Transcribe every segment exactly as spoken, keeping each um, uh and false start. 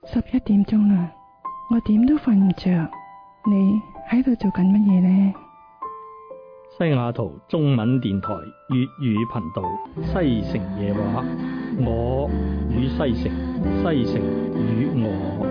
十一點鐘啦，我點都瞓唔着。你喺度做緊乜嘢呢？ 西雅圖中文電台粵語頻道西城夜話，我與西城，西城與我。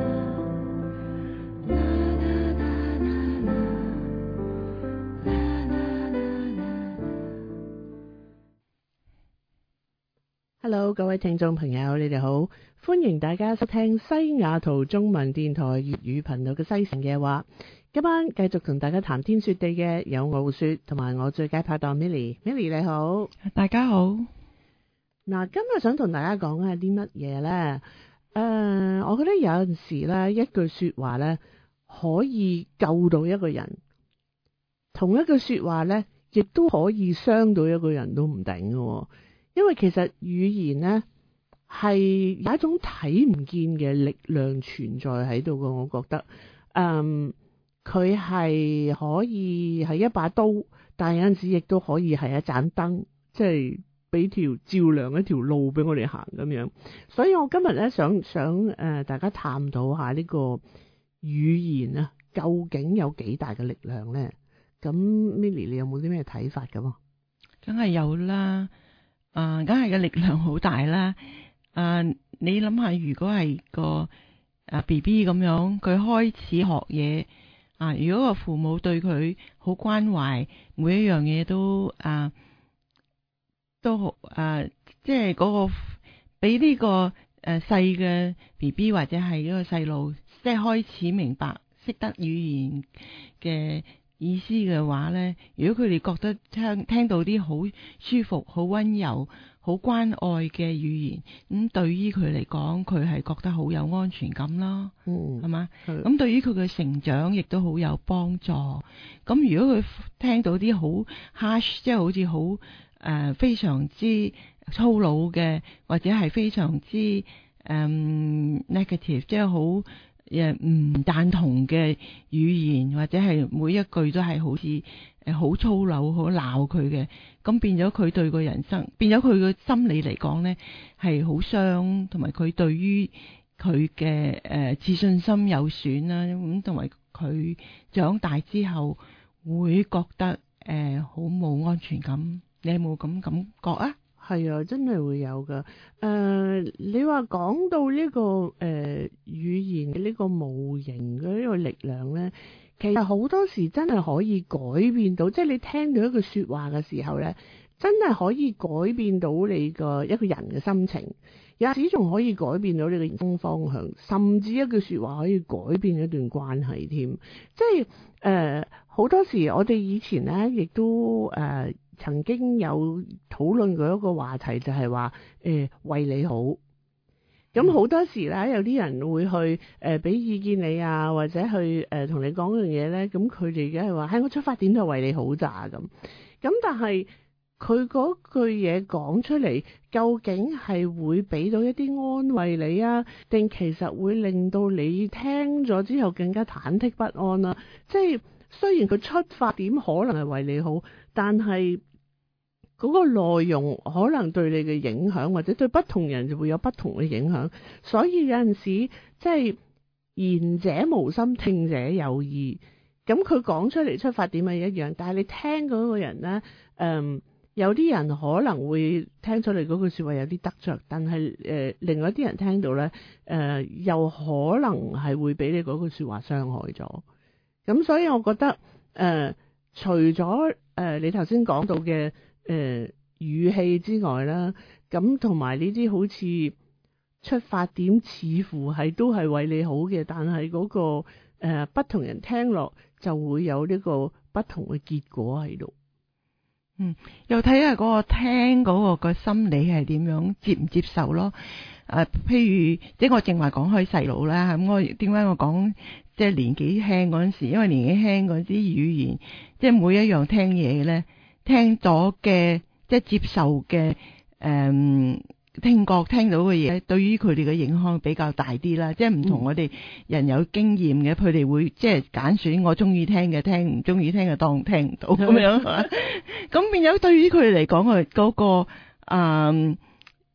Hello， 各位聽眾朋友，你哋好，歡迎大家收聽西雅圖中文電台粵語頻道嘅西城夜話。今晚繼續同大家談天說地嘅有我胡雪同埋我最佳拍檔 Milly。Milly 你好， 大家好。 嗱，今日想同大家講係啲乜嘢呢？誒、呃，我覺得有陣時咧，一句說話咧可以救到一個人，同一句說話咧亦都可以傷到一個人都唔定嘅。因為其實語言咧係有一種睇唔見嘅力量存在喺度嘅，我覺得，嗯，佢係可以係一把刀，但係有陣時亦都可以係一盞燈，即係俾條照亮一條路俾我哋行咁樣。所以我今日咧想想誒、呃，大家探討下呢個語言啊，究竟有幾大嘅力量咧？咁 Milly 你有冇啲咩睇法咁啊？ 梗係有啦。啊，梗係嘅力量好大啦！啊，你諗下，如果係個啊 B B 咁樣，佢開始學嘢啊，如果個父母對佢好關懷，每一樣嘢都啊都好啊，即係嗰個俾呢個誒細嘅 B B 或者係呢個細路，即係開始明白識得語言嘅意思嘅話咧，如果佢哋覺得聽聽到啲好舒服、好溫柔、好關愛嘅語言，咁對於佢嚟講，佢係覺得好有安全感啦，係嘛？咁對於佢嘅成長亦都好有幫助。咁如果佢聽到啲好 harsh，即係好似好誒非常之粗魯嘅，或者係非常之誒、嗯、negative，即係好誒唔贊同嘅語言，或者係每一句都係好似誒好粗魯、好鬧佢嘅，咁變咗佢對個人生，變咗佢個心理嚟講咧係好傷，同埋佢對於佢嘅誒自信心有損啦。咁同埋佢長大之後會覺得誒好冇安全感。你有冇咁感覺啊？ 係啊，真係會有噶。誒、呃，你話講到呢、這個誒、呃、語言嘅呢個無形嘅呢個力量咧，其實好多時真係可以改變到，即係你聽到一句說話嘅時候咧，真係可以改變到你個一個人嘅心情，有時仲可以改變到你嘅人生方向，甚至一句說話可以改變一段關係添。即係誒好多時我哋以前咧亦都誒。呃曾經有討論過一個話題，就係話誒為你好。咁好多時咧，有啲人會去誒俾、呃、意見你啊，或者去誒同、呃、你講樣嘢咧。咁佢哋梗係話，喺我出發點都係為你好咋咁。咁但係佢嗰句嘢講出嚟，究竟係會俾到一啲安慰你啊，定其實會令到你聽咗之後更加忐忑不安啊？即係雖然佢出發點可能係為你好，但係嗰個內容可能對你嘅影響，或者對不同人就會有不同嘅影響。所以有陣時即係言者無心，聽者有意。咁佢講出嚟出發點係一樣，但係你聽嗰個人呢，嗯，有啲人可能會聽出嚟嗰句說話有啲得着，但係誒、呃，另外一啲人聽到呢，誒、呃，又可能係會俾你嗰句說話傷害咗。咁所以我覺得誒、呃，除咗誒、呃、你頭先講到嘅。誒、呃，語氣之外啦，咁同埋呢啲好似出發點似乎係都係為你好嘅，但係嗰、那個誒、呃、不同人聽落就會有呢個不同嘅結果喺度。 嗯，又睇下嗰個聽嗰個個心理係點樣接唔接受咯。誒、呃，譬如即係我正話講開細路啦，咁我點解我講即係年紀輕嗰陣時，因為年紀輕嗰啲語言，即係每一樣聽嘢咧。聽咗嘅即係接受嘅誒、嗯、聽覺聽到嘅嘢，對於佢哋嘅影響比較大啲啦。即係唔同我哋人有經驗嘅，佢哋會即係揀選我中意聽嘅聽，唔中意聽嘅當聽唔到咁樣。咁變咗對於佢哋嚟講，佢嗰個誒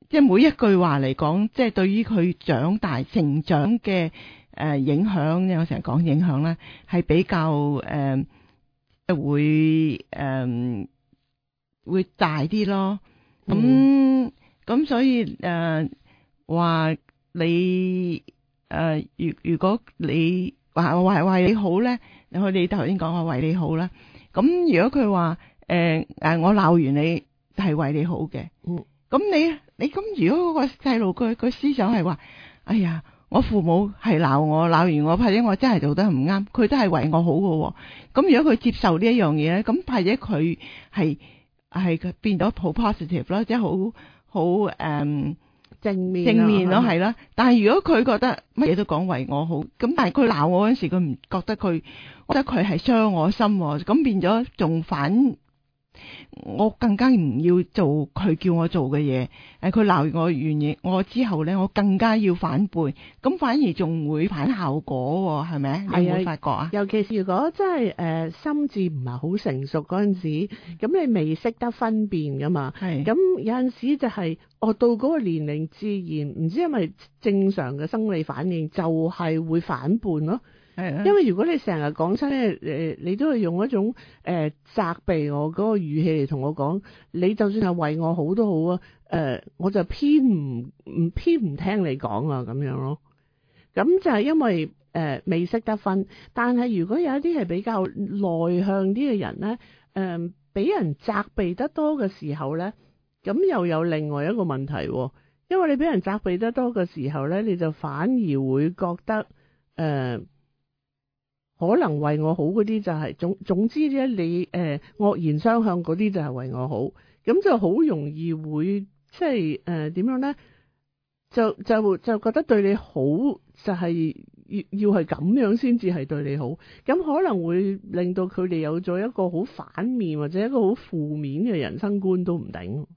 即係每一句話嚟講，即係對於佢長大成長嘅誒、呃、影響，我成日講影響咧，係比較誒、呃、會誒、呃、會大啲咯。咁咁、嗯、所以誒話、呃、你誒如、呃、如果你話為為你好咧，你可以頭先講話為你好啦。咁如果佢話誒誒我鬧完你係為你好嘅，嗯，咁你你咁如果嗰個細路佢佢思想係話，哎呀，我父母係鬧我鬧完我，或者我真係做得唔啱，佢都係為我好嘅。咁如果佢接受呢一樣嘢咧，咁或者佢係係變到好 positive 咯，即係好好誒正面正面咯，係啦。 嗯、 但係如果佢覺得乜嘢都講為我好，咁但係佢鬧我嗰陣時，佢唔覺得佢，覺得佢係傷我心，咁變咗仲反。我更加唔要做佢叫我做嘅嘢，誒，佢鬧我完嘢，我之後咧，我更加要反叛，咁反而仲會反效果，係咪？你有冇發覺啊？ 尤其是如果真係誒、呃、心智唔係好成熟嗰陣時，咁你未識得分辨噶嘛？係咁有陣時就係、是，我到嗰個年齡自然唔知係咪正常嘅生理反應，就係會反叛咯。因為如果你成日講親咧，誒，你都係用一種誒、呃、責備我嗰個語氣嚟同我講，你就算係為我好都好啊，誒、呃，我就偏唔唔偏唔聽你講啊，咁樣咯。咁就係因為誒、呃、未識得分，但係如果有一啲係比較內向啲嘅人咧，誒、呃，俾人責備得多嘅時候咧，咁又有另外一個問題，因為你俾人責備得多嘅時候咧，你就反而會覺得誒。呃可能為我好嗰啲就係、是、總總之咧，你誒惡言相向嗰啲就係為我好，咁就好容易會即係誒點樣咧？就就就覺得對你好就係要要係咁樣先至係對你好，咁可能會令到佢哋有咗一個好反面或者一個好負面嘅人生觀都唔定。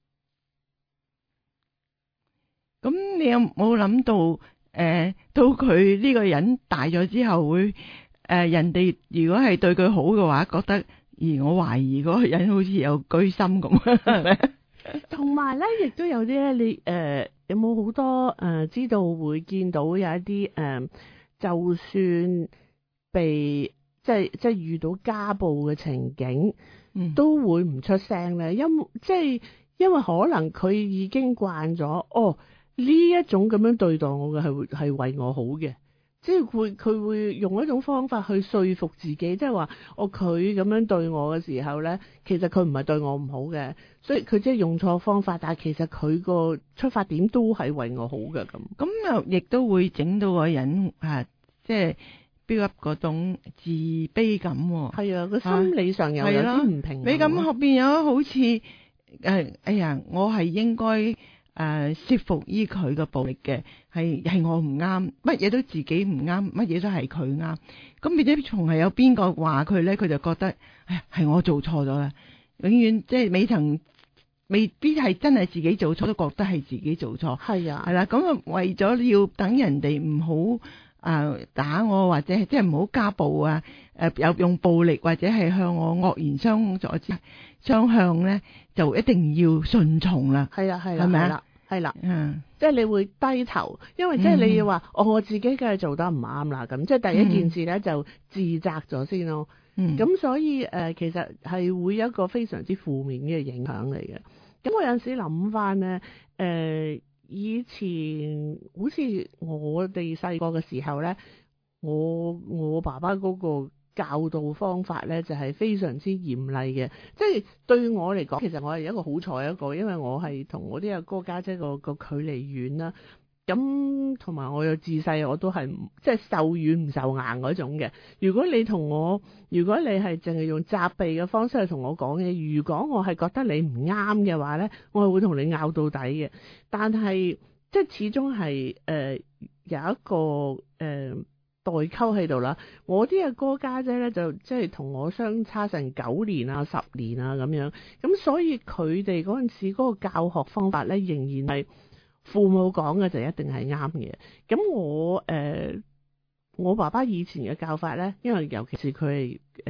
咁你有冇諗到誒、呃，到佢呢個人大咗之後會？誒、呃，人哋如果係對佢好嘅話，覺得而我懷疑嗰個人好似有居心咁，係咪？ 同埋咧，亦都有啲咧，你誒、呃、有冇好多誒、呃、知道會見到有一啲誒、呃，就算被即係即係遇到家暴嘅情景，嗯、都會唔出聲咧，因即係因為可能佢已經慣咗，哦呢一種咁樣對待我嘅係係為我好嘅。即係會佢會用一種方法去說服自己，即係話我佢咁樣對我嘅時候咧，其實佢唔係對我唔好嘅，所以佢即係用錯方法，但係其實佢個出發點都係為我好嘅咁。 咁又亦都會整到個人啊，即係 build up 嗰種自卑感。係啊，個心理上又有啲唔平衡。 你咁後邊有好似誒，哎呀，我係應該。誒，說服於佢嘅暴力嘅，係係我唔啱，乜嘢都自己唔啱，乜嘢都係佢啱。咁變咗從係有邊個話佢咧，佢就覺得，唉，係我做錯咗啦。永遠即係未曾，未必係真係自己做錯，都覺得係自己做錯。係啊，係啦。咁啊，為咗要等人哋唔好誒打我，或者係即係唔好家暴啊，誒有用暴力或者係向我惡言相助之相向咧，就一定要順從啦。係啦，係啦，係咪啊？係啦，嗯，即係你會低頭，因為即係你要話，嗯、哦，我自己梗係做得唔啱啦，咁即係第一件事咧、嗯、就自責咗先咯。嗯，咁所以誒、呃，其實係會有一個非常之負面嘅影響嚟嘅。咁我有陣時諗翻咧，誒、呃，以前好似我哋細個嘅時候咧，我我爸爸嗰個教導方法咧就係、是、非常之嚴厲嘅，即係對我嚟講，其實我係一個好彩一個，因為我係同我啲阿哥家姐個個距離遠啦，咁同埋我又自細我都係即係受軟唔受硬嗰種嘅。如果你同我，如果你係淨係用責備嘅方式去同我講嘢，如果我係覺得你唔啱嘅話咧，我係會同你拗到底嘅。但係即係始終係誒有一個誒。呃代溝喺度啦，我啲阿哥家姐咧就即係同我相差成九年啊、十年啊咁樣，咁所以佢哋嗰陣時嗰個教學方法咧仍然係父母講嘅就一定係啱嘅。咁我誒、呃、我爸爸以前嘅教法咧，因為尤其是佢係誒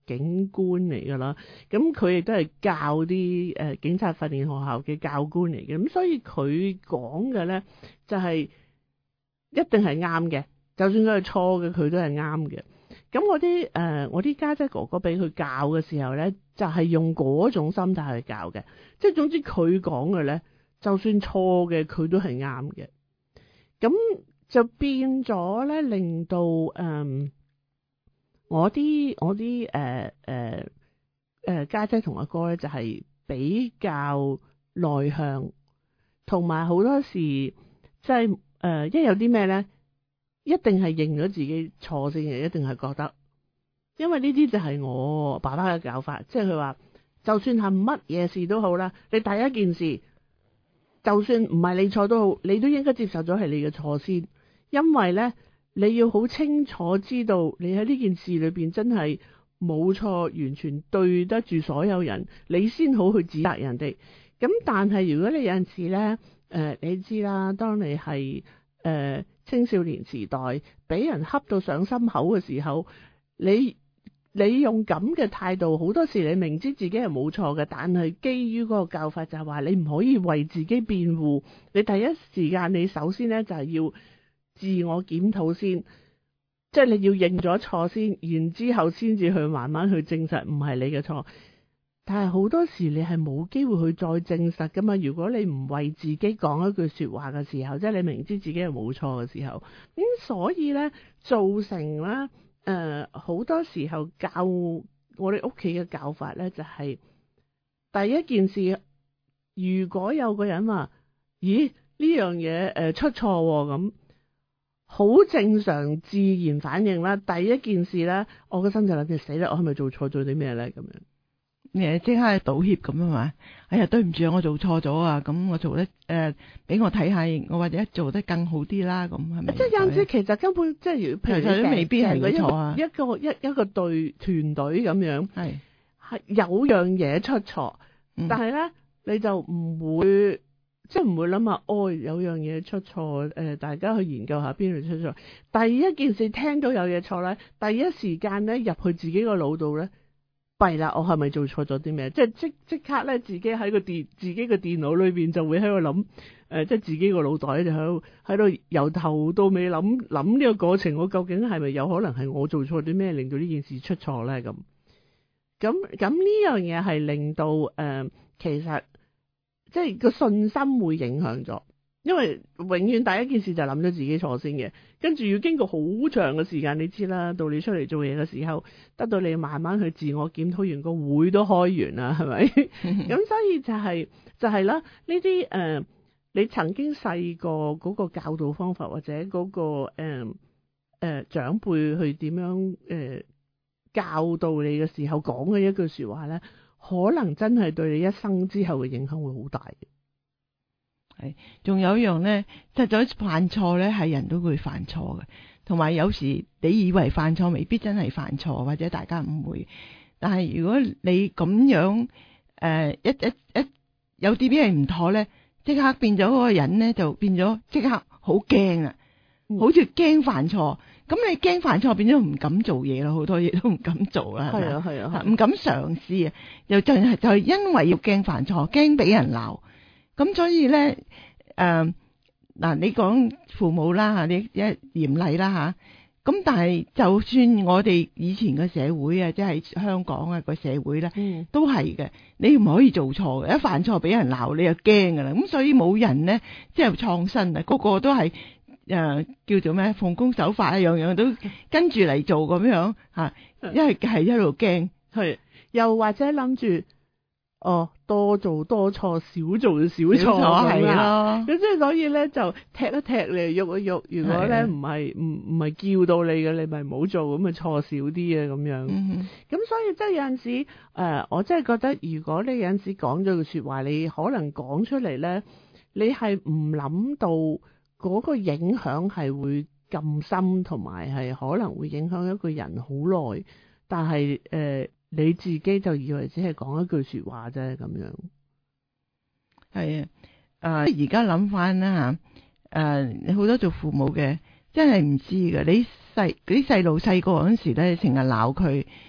警官嚟噶啦，咁佢亦都係教啲誒、呃、警察訓練學校嘅教官嚟嘅，咁所以佢講嘅咧就係、是、一定係啱嘅，就算佢係錯嘅，佢都係啱嘅。咁我啲誒、呃、我啲家姐哥哥俾佢教嘅時候咧，就係、是、用嗰種心態去教嘅，即係總之佢講嘅咧，就算錯嘅佢都係啱嘅。咁就變咗咧，令到誒、呃、我啲我啲誒誒誒家姐同阿哥咧，就係、是、比較內向，同埋好多時即係誒一有啲咩咧，一定係認咗自己錯先嘅，一定係覺得，因為呢啲就係我爸爸嘅教法，即係佢話，就算係乜嘢事都好啦，你第一件事，就算唔係你錯都好，你都應該接受咗係你嘅錯先。因為咧，你要好清楚知道，你喺呢件事裏邊真係冇錯，完全對得住所有人，你先好去指責人哋。咁但係如果你有陣時咧，誒、呃，你知啦，當你係誒、呃、青少年時代，俾人恰到上心口嘅時候，你你用咁嘅態度，好多時你明知自己係冇錯嘅，但係基於嗰個教法就係話，你唔可以為自己辯護，你第一時間你首先咧就係要自我檢討先，即係你要認咗錯先，然之後先至去慢慢去證實唔係你嘅錯。但係好多時你係冇機會去再證實噶嘛。如果你唔為自己講一句說話嘅時候，即係你明知自己係冇錯嘅時候，咁、嗯、所以咧造成咧誒好多時候教我哋屋企嘅教法咧就係、是、第一件事，如果有個人話咦呢樣嘢誒出錯咁。好正常自然反應啦。第一件事咧，我個心就諗住死啦，我係咪做錯咗啲咩咧？咁樣， 誒即刻道歉咁啊嘛！哎呀，對唔住啊，我做錯咗啊！咁我做得誒，俾、呃、我睇下，我或者做得更好啲啦。咁係咪？即係有陣時其實根本即係，譬如佢都未必係佢錯啊。一個一一個隊團隊咁樣，係係有樣嘢出錯，嗯、但係咧你就唔會。即係唔會諗下，哦，有樣嘢出錯，誒、呃，大家去研究下邊度出錯。第一件事聽到有嘢錯咧，第一時間咧入去自己個腦度咧，弊啦，我係咪做錯咗啲咩？即係即即刻咧，自己喺個電自己個電腦裏邊就會喺度諗，誒、呃，即係自己個腦袋就喺度喺度由頭到尾諗諗呢個過程，我究竟係咪有可能係我做錯啲咩，令到呢件事出錯咧？咁咁咁呢樣嘢係令到誒、呃，其實。即係個信心會影響咗，因為永遠第一件事就諗咗自己錯先嘅，跟住要經過好長嘅時間，你知啦，到你出嚟做嘢嘅時候，得到你慢慢去自我檢討完，個會都開完啦，係咪？咁所以就係、是、就係、是、啦，呢啲誒，你曾經細個嗰個教導方法或者嗰、那個誒誒、呃呃、長輩去點樣誒、呃、教導你嘅時候講嘅一句說話咧。可能真係對你一生之後嘅影響會好大嘅。係，仲有一樣咧，實在犯錯咧，係人都會犯錯嘅。同埋有，有時你以為犯錯，未必真係犯錯，或者大家誤會。但係如果你咁樣誒、呃、一一一有啲啲嘢唔妥咧，即刻變咗嗰個人咧，就變咗即刻好驚啊，好似驚犯錯。咁你驚犯錯，變咗唔敢做嘢咯，好多嘢都唔敢做啦，係啊係啊，唔敢嘗試啊，又就係就係因為要驚犯錯，驚俾人鬧，咁所以咧誒嗱，你講父母啦吓，你一嚴厲啦吓，咁但係就算我哋以前嘅社會啊，即係香港啊個社會咧，嗯、都係嘅，你唔可以做錯嘅，一犯錯俾人鬧，你就驚噶啦，咁所以冇人咧即係創新啊，個個都係。誒、呃，叫做咩？奉公守法啊，樣樣都跟住嚟做咁樣吓，因為係一路驚，係又或者諗住哦，多做多錯，少做少錯係咯。咁即係所以咧，就踢一踢你，喐一喐。如果咧唔係唔唔係叫到你嘅，你咪唔好做，咁咪錯少啲啊咁樣。咁、嗯、所以即係有陣時誒、呃，我真係覺得，如果你有陣時講咗句說話，你可能講出嚟咧，你係唔諗到。嗰個影響係會咁深，同埋係可能會影響一個人好耐。但係誒、呃，你自己就以為只係講一句説話啫，咁樣。係啊，誒而家諗翻啦嚇，誒好多做父母嘅真係唔知㗎。你細嗰啲細路細個嗰陣時咧，成日鬧佢，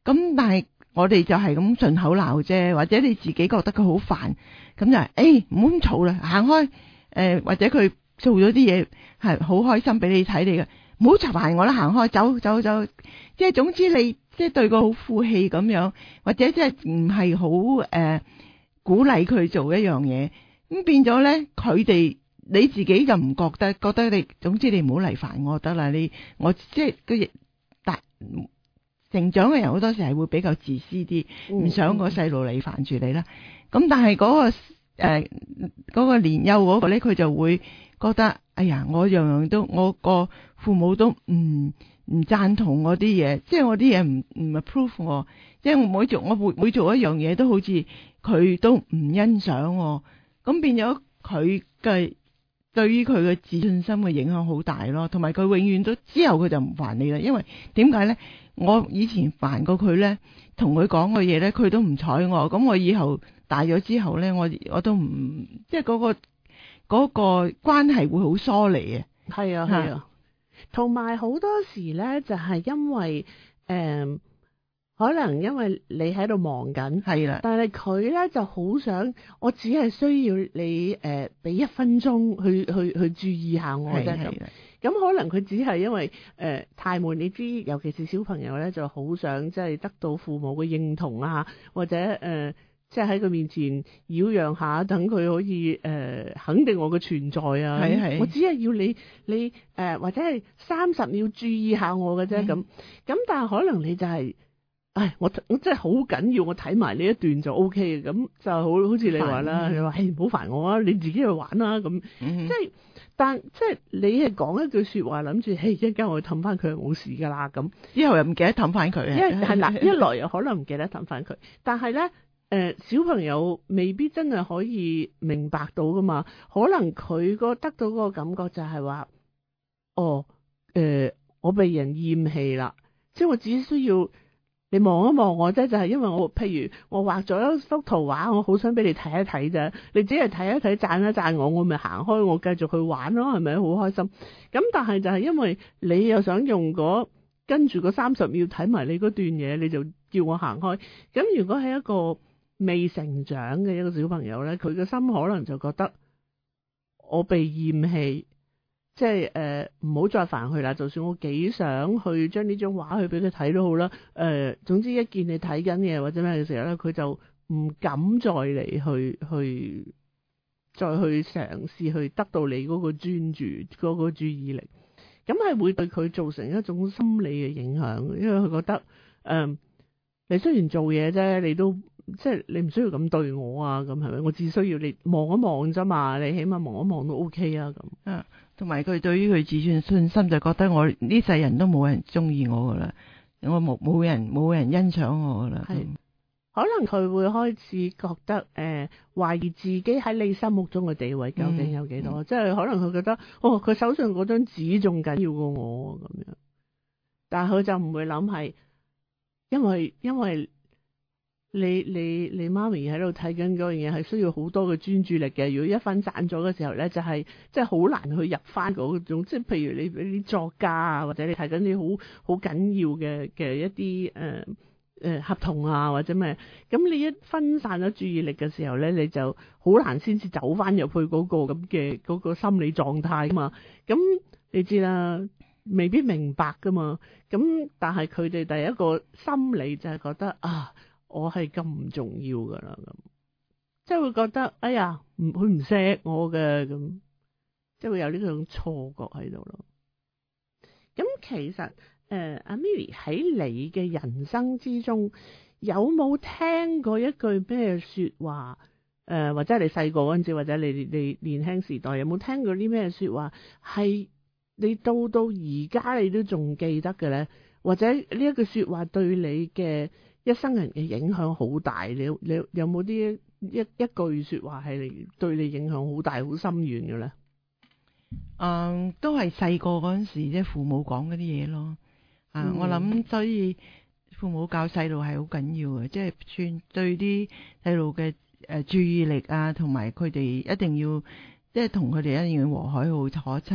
咁但係我哋就係咁順口鬧啫，或者你自己覺得佢好煩，咁就係誒唔好咁嘈啦，行開誒、呃，或者佢做咗啲嘢係好開心俾你睇你嘅，唔好插埋我啦，行開走走走，即係總之你即係對佢好負氣咁樣，或者即係唔係好誒鼓勵佢做一樣嘢，咁變咗咧佢哋。你自己就唔覺得，覺得你總之你唔好嚟煩我得啦。你我即係個大成長嘅人好多時係會比較自私啲，唔、嗯、想個細路嚟煩住你啦。咁但係嗰、嗰個誒嗰、呃嗰個年幼嗰個咧，佢就會覺得，哎呀，我樣樣都我個父母都唔唔贊同我啲嘢，即係我啲嘢唔唔 approve 我，即係我每做我每每做一樣嘢都好似佢都唔欣賞我，咁變咗佢嘅。對於佢嘅自信心嘅影響好大咯，同埋佢永遠都之後佢就唔煩你啦，因為點解咧？我以前煩過佢咧，同佢講嘅嘢咧，佢都唔睬我，咁我以後大咗之後咧，我我都唔即係嗰個嗰個關係會好疏離啊。 係啊係啊，同埋好多時咧就係因為誒。呃可能因為你喺度忙緊，係啦，但係佢咧就好想，我只係需要你誒，俾、呃、一分鐘去去去注意下我啫咁。咁可能佢只係因為誒、呃、太悶，你知，尤其是小朋友咧就好想即係得到父母嘅認同啊，或者誒即係喺佢面前擾攘下，等佢可以誒、呃、肯定我嘅存在啊。係係，我只係要你你誒、呃、或者係三十秒注意下我嘅啫咁。咁但係可能你就係、是。唉，我我真係好緊要，我睇埋呢一段就 O K 嘅，咁就好好似你話啦，你話誒唔好煩我啊，你自己去玩啦咁，即係但即係你係講一句說話，諗住誒一陣間我氹翻佢冇事噶啦咁，之後又唔記得氹翻佢，因為係啦，一來又可能唔記得氹翻佢，但係咧誒小朋友未必真係可以明白到噶嘛，可能佢個得到嗰個感覺就係話，哦誒、呃、我被人厭棄啦，即係我只需要。你望一望我啫，就係、是、因為我，譬如我畫咗一幅圖畫，我好想俾你睇一睇啫。你只係睇一睇，讚一讚我，我咪行開，我繼續去玩咯，係咪好開心？咁但係就係因為你又想用嗰跟住嗰三十秒睇埋你嗰段嘢，你就叫我行開。咁如果係一個未成長嘅一個小朋友咧，佢嘅心可能就覺得我被厭棄。即係誒，唔好再煩佢啦。就算我幾想去將呢張畫去俾佢睇都好啦。誒、呃，總之一見你睇緊嘢或者咩嘅時候咧，佢就唔敢再嚟去去再去嘗試去得到你嗰個專注嗰、嗰個注意力。咁係會對佢造成一種心理嘅影響，因為佢覺得誒、呃，你雖然做嘢啫，你都即係你唔需要咁對我啊。咁係咪？我只需要你望一望啫嘛，你起碼望一望都 OK 啊。咁嗯。 同埋佢對於佢自信信心就覺得我呢世人都冇人中意我噶啦，我冇冇人冇人欣賞我噶啦。係可能佢會開始覺得誒懷疑自己喺你心目中嘅地位究竟有幾多，嗯嗯、即係可能佢覺得哦佢手上嗰張紙仲緊要過我咁樣，但係佢就唔會諗係因為因為。你你你媽咪喺度睇緊嗰樣嘢係需要好多嘅專注力嘅，如果一分散咗嘅時候咧，就係即係好難去入翻嗰種，即係譬如你啲作家啊，或者你睇緊啲好好緊要嘅嘅一啲誒誒合同啊或者咩，咁你一分散咗注意力嘅時候咧，你就好難先至走翻入去嗰個咁嘅嗰個心理狀態嘛。咁你知啦，未必明白噶嘛。咁但係佢哋第一個心理就係覺得啊。我係咁唔重要噶啦，咁即係會覺得，哎呀，唔佢唔錫我嘅，咁即係會有呢種錯覺喺度咯。咁其實誒，阿 Milly 喺你嘅人生之中，有冇聽過一句咩說話？誒、呃，或者你細個嗰陣時，或者你你年輕時代，有冇聽過啲咩說話？係你到到而家你都仲記得嘅咧？或者呢一句說話對你嘅一生人嘅影響好大，你你有冇啲一一句說話係對你影響好大、好深遠嘅咧？ 嗯，都係細個嗰陣時即係父母講嗰啲嘢咯。啊，嗯、我諗所以父母教細路係好緊要嘅，即係算對啲細路嘅誒注意力啊，同埋佢哋一定要即係同佢哋一定要和藹好可親。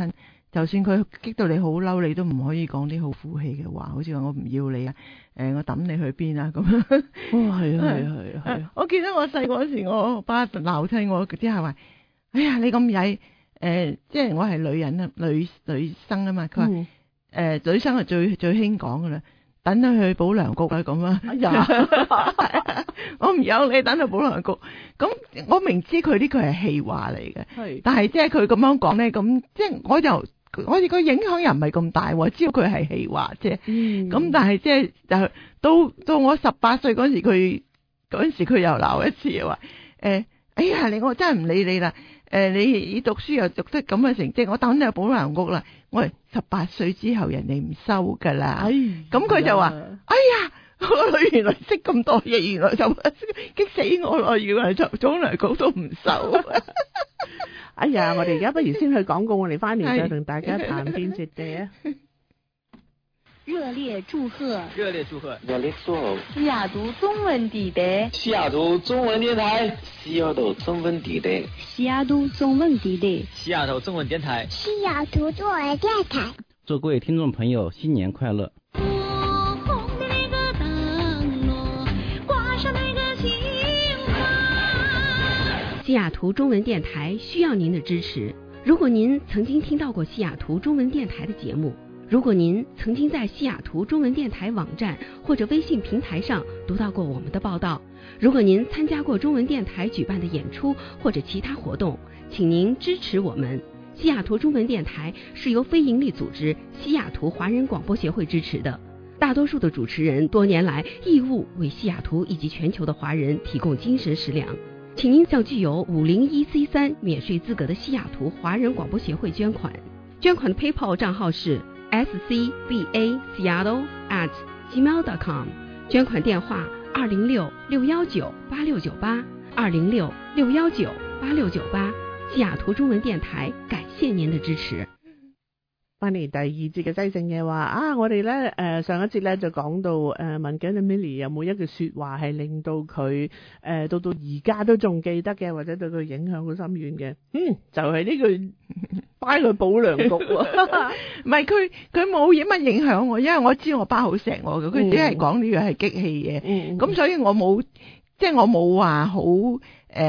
就算佢激到你好嬲，你都唔可以講啲好負氣嘅話，好似話我唔要你啊，誒我抌你去邊啊咁樣。 哦，係啊，係啊，係啊，係啊。 我記得我細個嗰時，我爸鬧親我之後話：哎呀，你咁曳！誒，即係我係女人啊，女女生啊嘛。佢話嗯誒，女生係最最興講噶啦，等佢去保良局啊咁啊。 哎呀， 我唔有你等去保良局。咁我明知佢呢句係氣話嚟嘅， 係， 但係即係佢咁樣講咧，咁即係我就我哋個影響又唔係咁大喎，知道佢係氣話啫。 嗯， 咁但係即係就到到我十八歲嗰時，佢嗰陣時佢又鬧一次話：誒，哎呀，你我真係唔理你啦。誒，你你讀書又讀得咁嘅成績，我等你去保良局啦。我係十八歲之後，人哋唔收噶啦。 哎， 咁佢就話：哎呀，我個女原來識咁多嘢，原來就激死我咯！原來就保良局都唔收。 哎呀，我哋而家不如先去廣告，我哋翻嚟再同大家談天說地啊！ 熱烈祝賀！ 熱烈祝賀！ 熱烈祝賀！ 西雅圖中文地帶， 西雅圖中文電台，西雅圖中文地帶， 西雅圖中文地帶， 西雅圖中文電台， 西雅圖中文電台。 祝各位聽眾朋友新年快樂！ 西雅圖中文電台需要您的支持。如果您曾經聽到過西雅圖中文電台的節目，如果您曾經在西雅圖中文電台網站或者微信平台上讀到過我們的報道，如果您參加過中文電台舉辦的演出或者其他活動，請您支持我們。西雅圖中文電台是由非營利組織西雅圖華人廣播協會支持的，大多數的主持人多年來義務為西雅圖以及全球的華人提供精神食糧。請您向具有五零一 C 三免稅資格的西雅圖華人廣播協會捐款，捐款的 PayPal 賬號是 s c b a seattle at gmail dot com， 捐款電話二零六六一九八六九八二零六六一九八六九八。西雅圖中文電台感謝您的支持。 翻嚟第二節嘅西城嘅話啊，我哋咧誒上一節咧就講到誒問緊阿 Milly 有冇一句説話係令到佢誒、呃、到到而家都仲記得嘅，或者對佢影響好深遠嘅，嗯就係、是、呢句擺佢保良局喎， 唔係佢佢冇乜影響我，因為我知我爸好錫我嘅，佢只係講呢樣係激氣嘅，咁、嗯、所以我冇即係我冇話好誒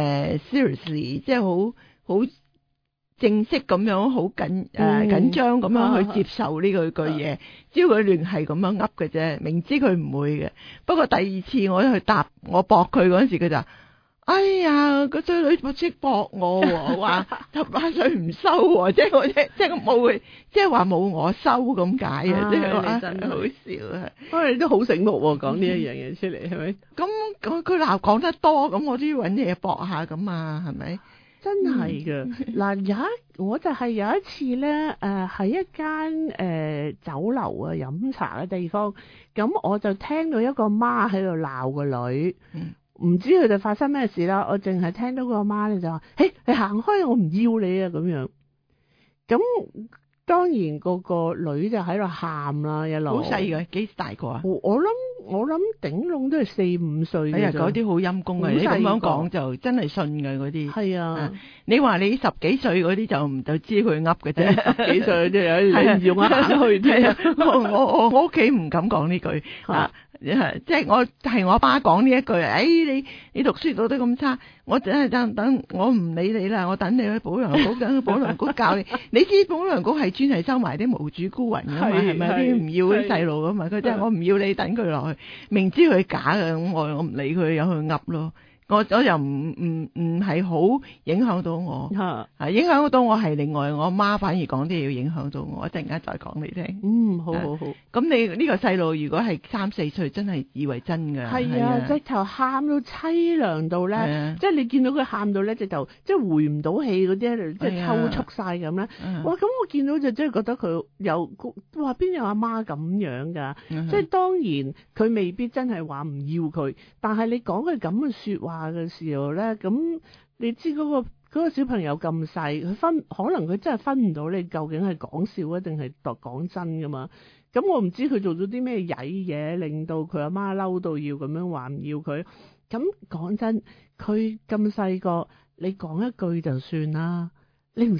seriously，即係好好。正式咁樣好緊誒緊張咁樣去接受呢個句嘢，只要佢亂係咁樣噏嘅啫，明知佢唔會嘅。不過第二次我去答我駁佢嗰陣時，佢就話：哎呀，個衰女冇識駁我喎，話十八歲唔收喎，即係我即即係冇會，即係話冇我收咁解啊！即係話真係好笑啊！ 啊，你都好醒目喎，講呢一樣嘢出嚟係咪？ 咁咁佢鬧講得多，咁我都要揾嘢駁下咁嘛，係咪？ 真係嘅，嗱有一我就係有一次咧，誒喺一間誒酒樓啊飲茶嘅地方，咁我就聽到一個媽喺度鬧個女，唔知佢哋發生咩事啦，我淨係聽到個媽咧就話：嘿，你行開，我唔要你啊咁樣。咁當然個個女就喺度喊啦，一路。好細嘅，幾大個啊？我我諗。我諗頂籠都係四五歲嘅。哎呀，嗰啲好陰公嘅，你咁樣講就真係信嘅嗰啲。係啊，啊，你話你十幾歲嗰啲就唔就知佢噏嘅啫，十幾歲即係你唔用行去聽。我我我屋企唔敢講呢句啊。即係我係我爸講呢一句，誒、哎、你你讀書讀得咁差，我真係等等我唔理你啦，我等你去保良局，等保良局教你。你知保良局係專係收埋啲無主孤魂噶嘛，係咪啲唔要啲細路噶嘛？佢真係我唔要你，等佢落去，明知佢假嘅，咁我我唔理佢，有佢噏咯。我我又唔唔唔係好影響到我，啊影響到我係另外我媽反而講啲嘢要影響到我，我一陣間再講你聽。嗯，好好好。咁、啊、你呢個細路如果係三四歲，真係以為真㗎。係啊，直頭喊到凄涼到咧，即係你見到佢喊到咧，直頭即係回唔到氣嗰啲，即係抽搐晒咁啦。哇！咁我見到就真係覺得佢有哇邊有阿媽咁樣㗎？即係當然佢未必真係話唔要佢，但係你講佢咁嘅説話嘅時候咧，咁你知嗰個嗰個小朋友咁細，佢分可能佢真係分唔到你究竟係講笑啊定係度講真噶嘛？咁我唔知佢做咗啲咩曳嘢，令到佢阿媽嬲到要咁樣話唔要佢。咁講真，佢咁細個，你講一句就算啦，你唔使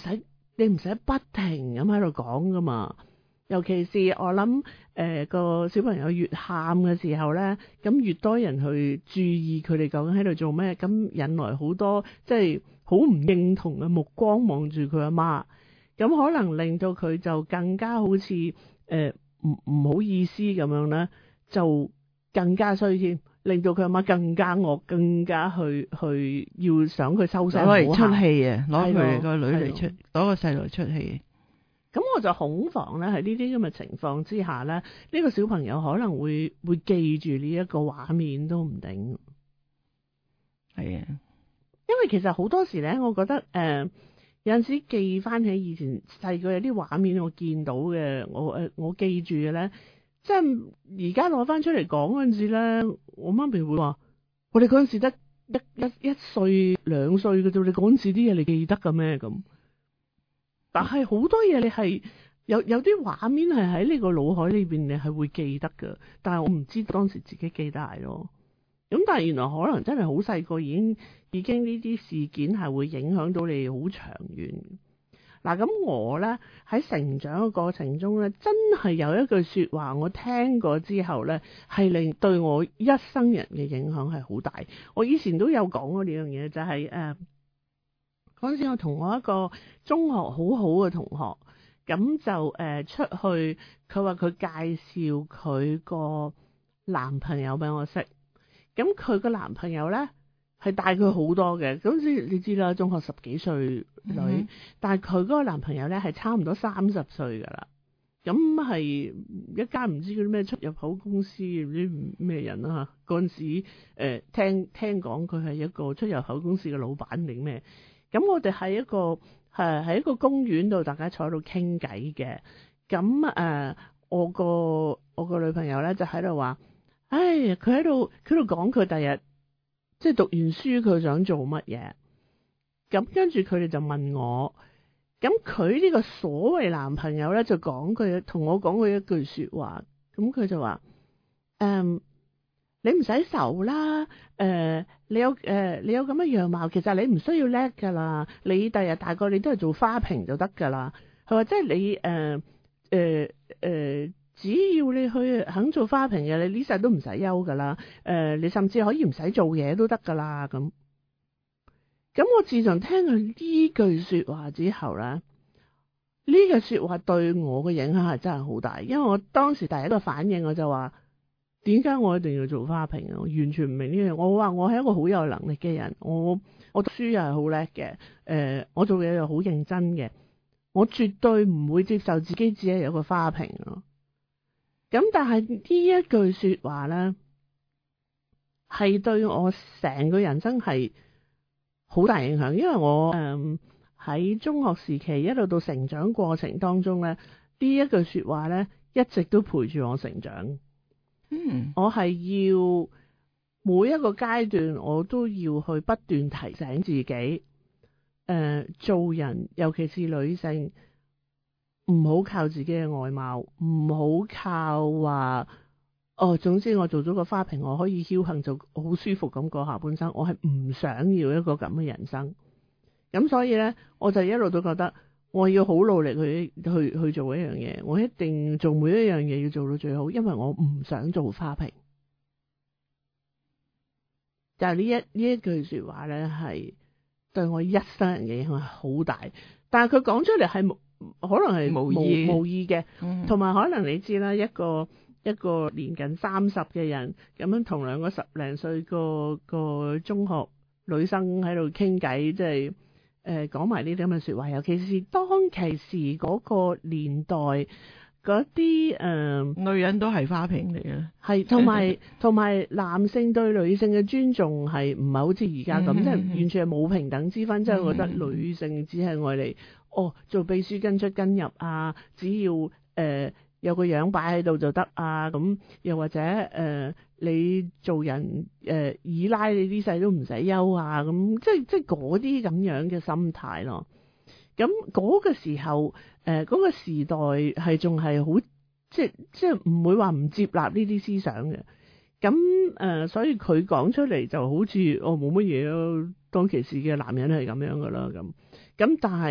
你唔使不停咁喺度講噶嘛。尤其是我諗，誒、呃、個小朋友越喊嘅時候咧，咁越多人去注意佢哋究竟喺度做咩，咁引來好多即係好唔認同嘅目光望住佢阿媽，咁可能令到佢就更加好似誒唔唔好意思咁樣咧，就更加衰添，令到佢阿媽更加惡，更加去去要想佢收聲， 攞嚟出氣啊，攞佢係個女嚟出，攞個細路出氣。 咁我就恐防咧，喺呢啲咁嘅情況之下咧，呢、呢個小朋友可能會會記住呢一個畫面都唔定。 係啊， 因為其實好多時咧，我覺得誒、呃、有陣時記翻起以前細個有啲畫面我見到嘅，我誒我記住嘅咧，即係而家攞翻出嚟講嗰陣時咧，我媽咪會話：我哋嗰陣時得一一一歲兩歲嘅啫，你嗰陣時啲嘢你記得㗎咩咁？但係好多嘢你係有有啲畫面係喺你個腦海裏邊，你係會記得㗎。但係我唔知當時自己記得係咯。咁但係原來可能真係好細個已經已經呢啲事件係會影響到你好長遠。嗱，咁我咧喺成長嘅過程中咧，真係有一句說話我聽過之後咧，係令對我一生人嘅影響係好大。我以前都有講過呢樣嘢，就係誒嗰陣時我同我一個中學好好嘅同學，咁就誒、呃、出去，佢話佢介紹佢個男朋友俾我識，咁佢個男朋友咧係大佢好多嘅，咁先你知啦，中學十幾歲女，嗯、但係佢嗰個男朋友咧係差唔多三十歲噶啦，咁係一間唔知嗰啲咩出入口公司唔知咩人啦嚇，嗰陣時誒、呃、聽聽講佢係一個出入口公司嘅老闆定咩？咁我哋喺一個係喺一個公園度，大家坐喺度傾偈嘅。咁誒、呃，我個我個女朋友咧就喺度話：唉，佢喺度佢喺度講佢第日即係讀完書佢想做乜嘢。咁跟住佢哋就問我，咁佢呢個所謂男朋友咧就講佢同我講過一句説話。咁佢就話：嗯。你唔使愁啦，誒、呃，你有誒、呃，你有咁嘅樣貌，其實你唔需要叻噶啦，你第日大個你都係做花瓶就得噶啦。佢話即係你誒誒誒，只要你去肯做花瓶嘅，你呢世都唔使憂噶啦。誒、呃，你甚至可以唔使做嘢都得噶啦。咁，咁我自從聽佢呢句說話之後咧，呢句說話對我嘅影響係真係好大，因為我當時第一個反應我就話。點解我一定要做花瓶啊？我完全唔明呢樣。我話我係一個好有能力嘅人，我我讀書又係好叻嘅，誒、呃，我做嘢又好認真嘅，我絕對唔會接受自己只係有個花瓶咯。咁但係呢一句說話咧，係對我成個人生係好大影響，因為我誒喺、呃、中學時期一路到成長過程當中咧，呢一句說話咧一直都陪住我成長。 嗯， 我係要每一個階段，我都要去不斷提醒自己，誒、呃，做人尤其是女性，唔好靠自己嘅外貌，唔好靠話，哦，總之我做咗個花瓶，我可以僥倖就好舒服咁過下半生，我係唔想要一個咁嘅人生。咁所以咧，我就一路都覺得。我要好努力去去去做一樣嘢，我一定做每一樣嘢要做到最好，因為我唔想做花瓶。但係呢一呢一句說話咧，係對我一生人嘅影響係好大。但係佢講出嚟係可能係無意無意嘅，同埋、嗯、可能你知啦，一個一個年近三十嘅人咁樣同兩個十零歲個個中學女生喺度傾偈，即係。誒，講埋呢啲咁嘅說話，尤其是當其時嗰個年代，嗰啲誒， 女人都係花瓶嚟嘅， 係同埋同埋男性對女性嘅尊重係唔係好似而家咁，即係完全係冇平等之分，即係我覺得女性只係愛嚟哦做秘書跟出跟入啊，只要誒。呃有個樣擺喺度就得啊，咁又或者誒、呃、你做人誒二奶你呢世都唔使憂啊，咁即係即係嗰啲咁樣嘅心態咯。咁嗰個時候誒嗰、呃嗰個時代係仲係好即係即係唔會話唔接納呢啲思想嘅。咁誒、呃、所以佢講出嚟就好似哦冇乜嘢咯，當其時嘅男人係咁樣噶啦咁。咁但係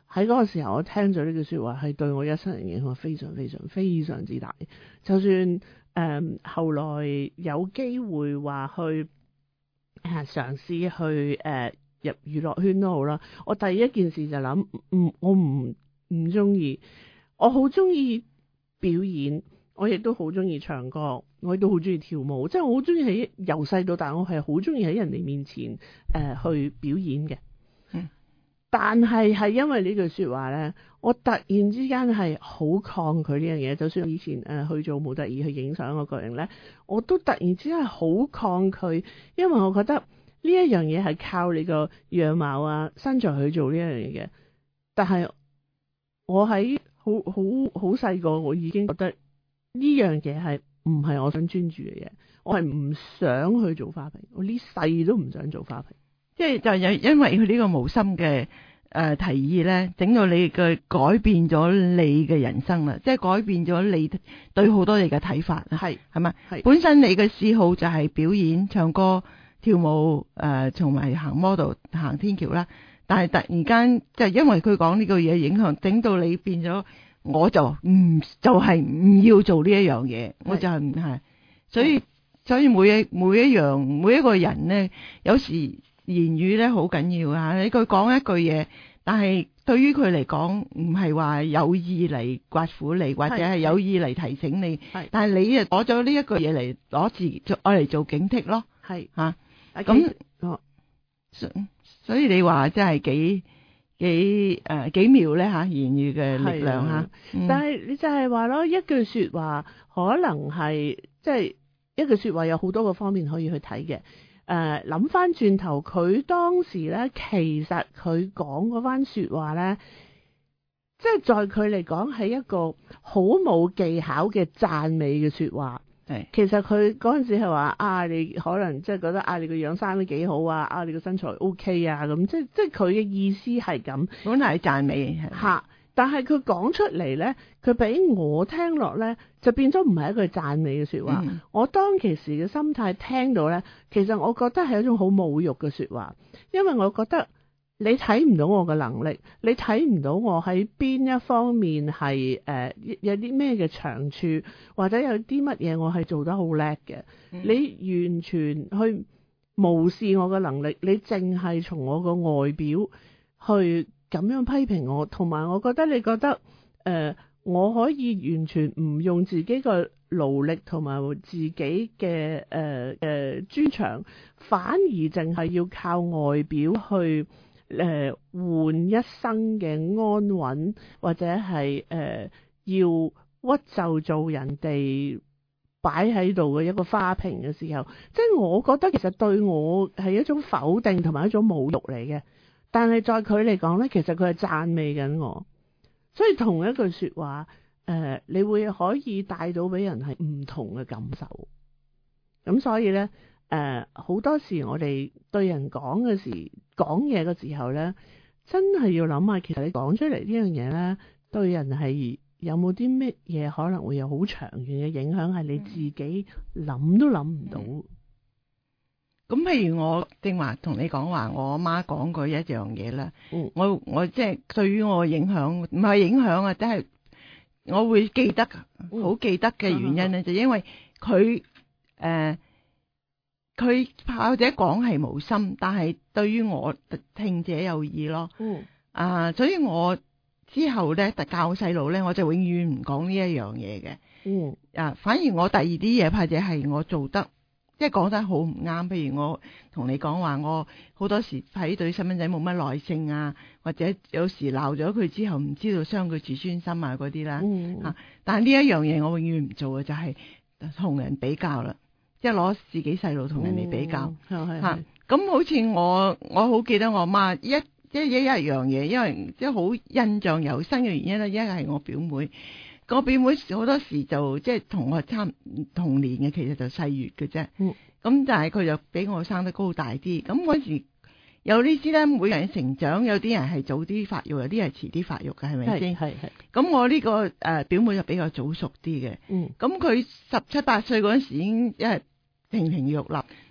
喺嗰個時候，我聽咗呢句説話，係對我一生人影響非常非常非常之大。就算誒、嗯、後來有機會話去誒、啊、嘗試去誒、呃、入娛樂圈都好啦，我第一件事就諗，唔我唔唔中意，我好中意表演，我亦都好中意唱歌，我亦都好中意跳舞，即係我好中意喺由細到大，我係好中意喺人哋面前誒、呃、去表演嘅。 嗯。 但係係因為呢句説話咧，我突然之間係好抗拒呢樣嘢。就算以前誒、呃、去做模特兒去影相嗰個人咧，我都突然之間係好抗拒，因為我覺得呢一樣嘢係靠你個樣貌啊身材去做呢一樣嘢嘅。但係我喺好好好細個，我已經覺得呢樣嘢係唔係我想專注嘅嘢，我係唔想去做花瓶，我呢世都唔想做花瓶。 即係就有因為佢呢個無心嘅誒、呃、提議咧，整到你嘅改變咗你嘅人生啦，即係改變咗你對好多嘢嘅睇法啦，係係咪？係本身你嘅嗜好就係表演、唱歌、跳舞誒，同、呃、埋行 model、行天橋啦。但係突然間即係因為佢講呢個嘢影響，整到你變咗，我就唔就係、是、唔要做呢一樣嘢，我就係唔係。所以所以每一每一樣每一個人咧，有時。言語咧好緊要啊！你佢講一句嘢，但係對於佢嚟講唔係話有意嚟刮苦你，或者係有意嚟提醒你。係，但係你啊攞咗呢一句嘢嚟攞自愛嚟做警惕咯。係嚇，咁哦，所以你話真係幾幾誒、呃、幾妙咧嚇，言語嘅力量嚇。嗯、 但係你就係話咯，一句説話可能係即係一句説話有好多個方面可以去睇嘅。誒諗翻轉頭，佢當時咧，其實佢講嗰番説話咧，即係在佢嚟講係一個好冇技巧嘅讚美嘅説話。係，其實佢嗰陣時係話啊，你可能即係覺得啊，你個樣生得幾好啊，啊，你個身材 OK 啊，咁即係即係佢嘅意思係咁， 本來係讚美嚇。但係佢講出嚟咧，佢俾我聽落咧，就變咗唔係一句讚美嘅説話。嗯、我當其時嘅心態聽到咧，其實我覺得係一種好侮辱嘅説話，因為我覺得你睇唔到我嘅能力，你睇唔到我喺邊一方面係誒、呃、有啲咩嘅長處，或者有啲乜嘢我係做得好叻嘅。嗯、你完全去無視我嘅能力，你淨係從我個外表去咁樣批評我，同埋我覺得你覺得誒、呃，我可以完全唔用自己個勞力同埋自己嘅誒誒專長，反而淨係要靠外表去誒、呃、換一生嘅安穩，或者係誒、呃、要屈就做人哋擺喺度嘅一個花瓶嘅時候，即係我覺得其實對我係一種否定同埋一種侮辱嚟嘅。但係在佢嚟講咧，其實佢係讚美緊我，所以同一句説話，誒、呃，你會可以帶到俾人係唔同嘅感受。咁所以咧，誒、呃，好多時我哋對人講嘅時，講嘢嘅時候咧，真係要諗下，其實你講出嚟呢樣嘢咧，對人係有冇啲咩嘢可能會有好長遠嘅影響，係你自己諗都諗唔到。嗯咁譬如我正話同你講話，我阿媽講過一樣嘢啦。嗯，我我即係對於我嘅影響，唔係影響啊，即係我會記得，好、嗯、記得嘅原因咧，嗯、就因為佢誒，佢、呃、或者講係無心，但係對於我聽者有意咯。嗯，啊，所以我之後咧，教細路咧，我就永遠唔講呢一樣嘢嘅。嗯，啊，反而我第二啲嘢，或者係我做得。即係講得好唔啱，譬如我同你講話，我好多時喺對細蚊仔冇乜耐性啊，或者有時鬧咗佢之後唔知道傷佢自尊心啊嗰啲啦。嗯、啊，但係呢一樣嘢我永遠唔做嘅就係、是、同人比較啦，即係攞自己細路同人哋比較。係係。咁好似我我好記得我媽一一一一樣嘢，因為即係好印象猶新嘅原因咧，一係我表妹。個表妹好多時就即係同我差唔同年嘅，其實就細月嘅啫。嗯，咁但係佢就比我生得高大啲。咁嗰時有呢啲咧，每個人成長，有啲人係早啲發育，有啲係遲啲發育嘅，係咪先？係係。咁我呢、這個誒、呃、表妹就比較早熟啲嘅。嗯。咁佢十七八歲嗰陣時已經一係亭亭玉立，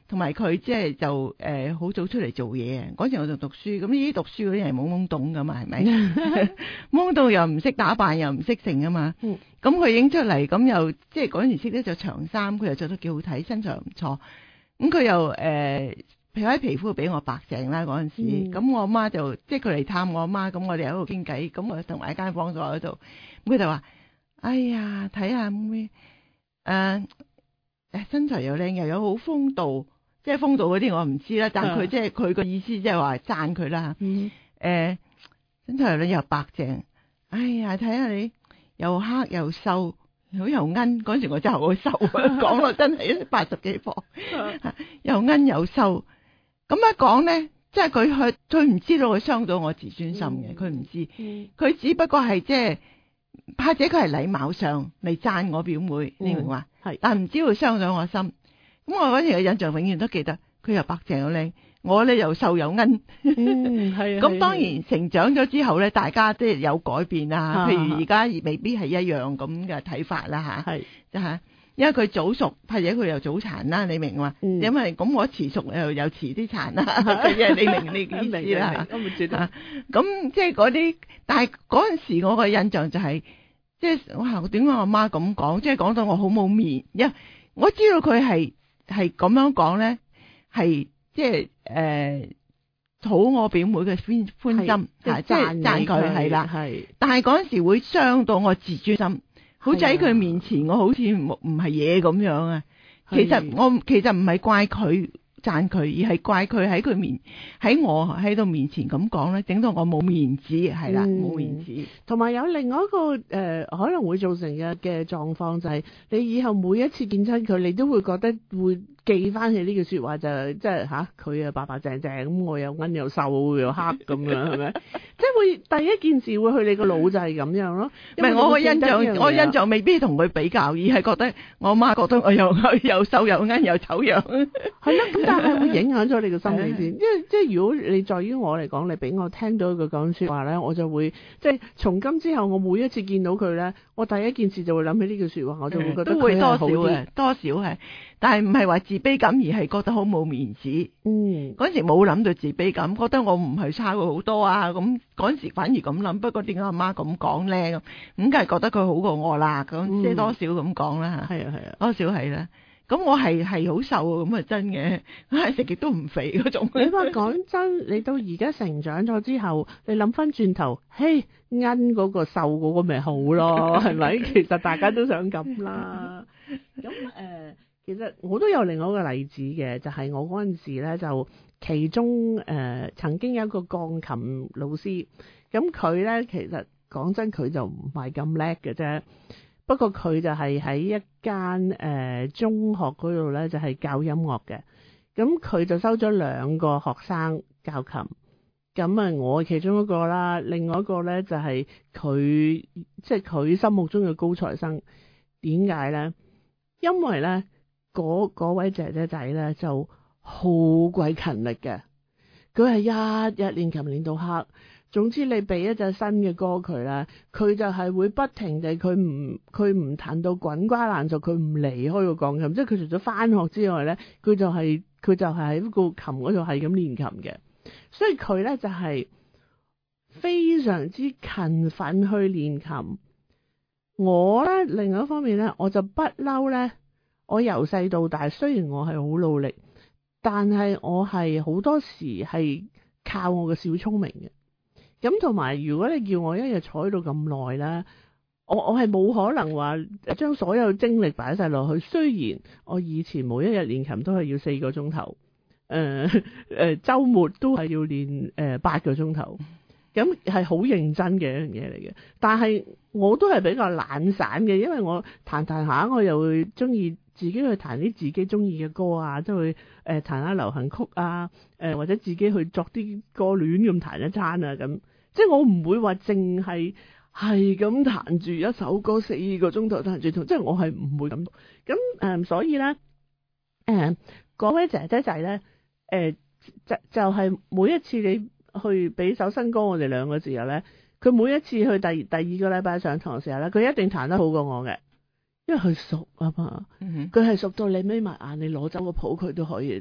同埋佢即係就誒好、呃、早出嚟做嘢啊！嗰時我就讀書，咁呢啲讀書嗰啲人懵懵懂噶嘛，係咪？懵懂又唔識打扮，又唔識成啊嘛。咁佢影出嚟，咁又即係嗰陣時識得着長衫，佢又着得幾好睇，身材又唔錯。咁佢又誒，譬如喺皮膚比我白淨啦嗰陣時。咁、嗯、我阿媽就即係佢嚟探我阿媽，咁我哋喺度傾偈，咁我同埋一間房坐喺度，咁佢就話：哎呀，睇下妹誒誒身材又靚，又有好風度。即係風度嗰啲我唔知啦，但佢即係佢個意思即係話讚佢啦。誒、呃，身材又白淨，哎呀，睇下你又黑又瘦，好又奀。嗰時我真係好瘦，講落真係八十幾磅，又奀又瘦。咁一講咧，即係佢佢佢唔知道佢傷到我自尊心嘅，佢唔知，佢只不過係即係，或者佢係禮貌上嚟讚我表妹，你明嘛？係，但唔知佢傷咗我心。咁我嗰時嘅印象永遠都記得，佢又白淨又靚，我咧又瘦又奀。嗯，係。咁當然成長咗之後咧，大家即係有改變啊。譬如而家未必係一樣咁嘅睇法啦吓。係，就係因為佢早熟，或者佢又早殘啦，你明嘛？嗯。因為咁我遲熟又又遲啲殘啦，即係你明你嘅意思啦。咁唔知道。咁即係嗰啲，但係嗰陣時我嘅印象就係，即係我話點解我媽咁講，即係講到我好冇面，因為我知道佢係。係咁樣講咧，係即係誒討我表妹嘅歡歡心，係即係讚佢係啦。係，但係嗰陣時會傷到我自尊心，好似喺佢面前我好似唔唔係嘢咁樣啊。其實我其實唔係怪佢讚佢，而係怪佢喺佢面喺我喺度面前咁講咧，整到我冇面子，係啦，冇、嗯、面子。同埋有另外一個誒、呃、可能會造成嘅嘅狀況就係、是，你以後每一次見親佢，你都會覺得會記翻起呢句說話，就係即係吓佢啊白白淨淨咁，我又奀又瘦又黑咁樣，係咪？即係會第一件事會去你個腦就係咁樣咯。唔係我個印象，我印象未必同佢比較，而係覺得我媽覺得我又又瘦又奀又醜樣。係咯，咁但係會影響咗你個心理先。因為即係如果你在於我嚟講，你俾我聽到佢講說話咧，我就會即係從今之後，我每一次見到佢咧，我第一件事就會諗起呢句說話，我就會覺得佢係好啲，都會多少嘅，多少係。但係唔係話自卑感，而係覺得好冇面子。嗯，嗰陣時冇諗到自卑感，覺得我唔係差過好多啊。咁嗰陣時反而咁諗，不過點解阿媽咁講咧？咁咁梗係覺得佢好過我啦。咁即係多少咁講啦。係啊係啊，多少係啦。咁我係係好瘦啊，咁啊真嘅，食極都唔肥嗰種。你話講真，你到而家成長咗之後，你諗翻轉頭，嘿，奀嗰個瘦嗰個咪好咯，係咪？其實大家都想咁啦。咁誒。呃其實我都有另外一個例子嘅，就係、是、我嗰陣時咧，就其中誒、呃、曾經有一個鋼琴老師，咁佢咧其實講真佢就唔係咁叻嘅啫，不過佢就係喺一間誒、呃、中學嗰度咧就係、是、教音樂嘅，咁佢就收咗兩個學生教琴，咁啊我其中一個啦，另外一個咧就係佢即係佢心目中嘅高材生，點解咧？因為咧。嗰位姐姐仔咧就好鬼勤力嘅，佢係一日練琴練到黑。總之你俾一隻新嘅歌佢咧，佢就係會不停地，佢唔佢唔彈到滾瓜爛熟，佢唔離開個鋼琴，即係佢除咗翻學之外咧，佢就係、是、佢就係喺個琴嗰度係咁練琴嘅。所以佢咧就係、是、非常之勤奮去練琴。我咧另外一方面咧，我就不嬲咧。我由細到大，雖然我係好努力，但係我係好多時係靠我嘅小聰明嘅。咁同埋，如果你叫我一日坐喺度咁耐咧，我我係冇可能話將所有精力擺晒落去。雖然我以前每一日練琴都係要四個鐘頭，誒誒週末都係要練誒八個鐘頭，咁係好認真嘅一樣嘢嚟嘅。但係我都係比較懶散嘅，因為我彈彈下，我又會中意自己去彈啲自己中意嘅歌啊，即係會誒彈下流行曲啊，誒、呃、或者自己去作啲歌亂咁彈一餐啊咁。即係我唔會話淨係係咁彈住一首歌四個鐘頭彈住，即係我係唔會咁。咁誒、呃，所以咧誒嗰位姐姐仔咧誒就就係、是、每一次你去俾首新歌我哋兩個時候咧，佢每一次去第第二個禮拜上堂嘅時候咧，佢一定彈得好過我嘅。因為佢熟啊嘛，佢係、嗯、熟到你眯埋眼，你攞走個譜佢都可以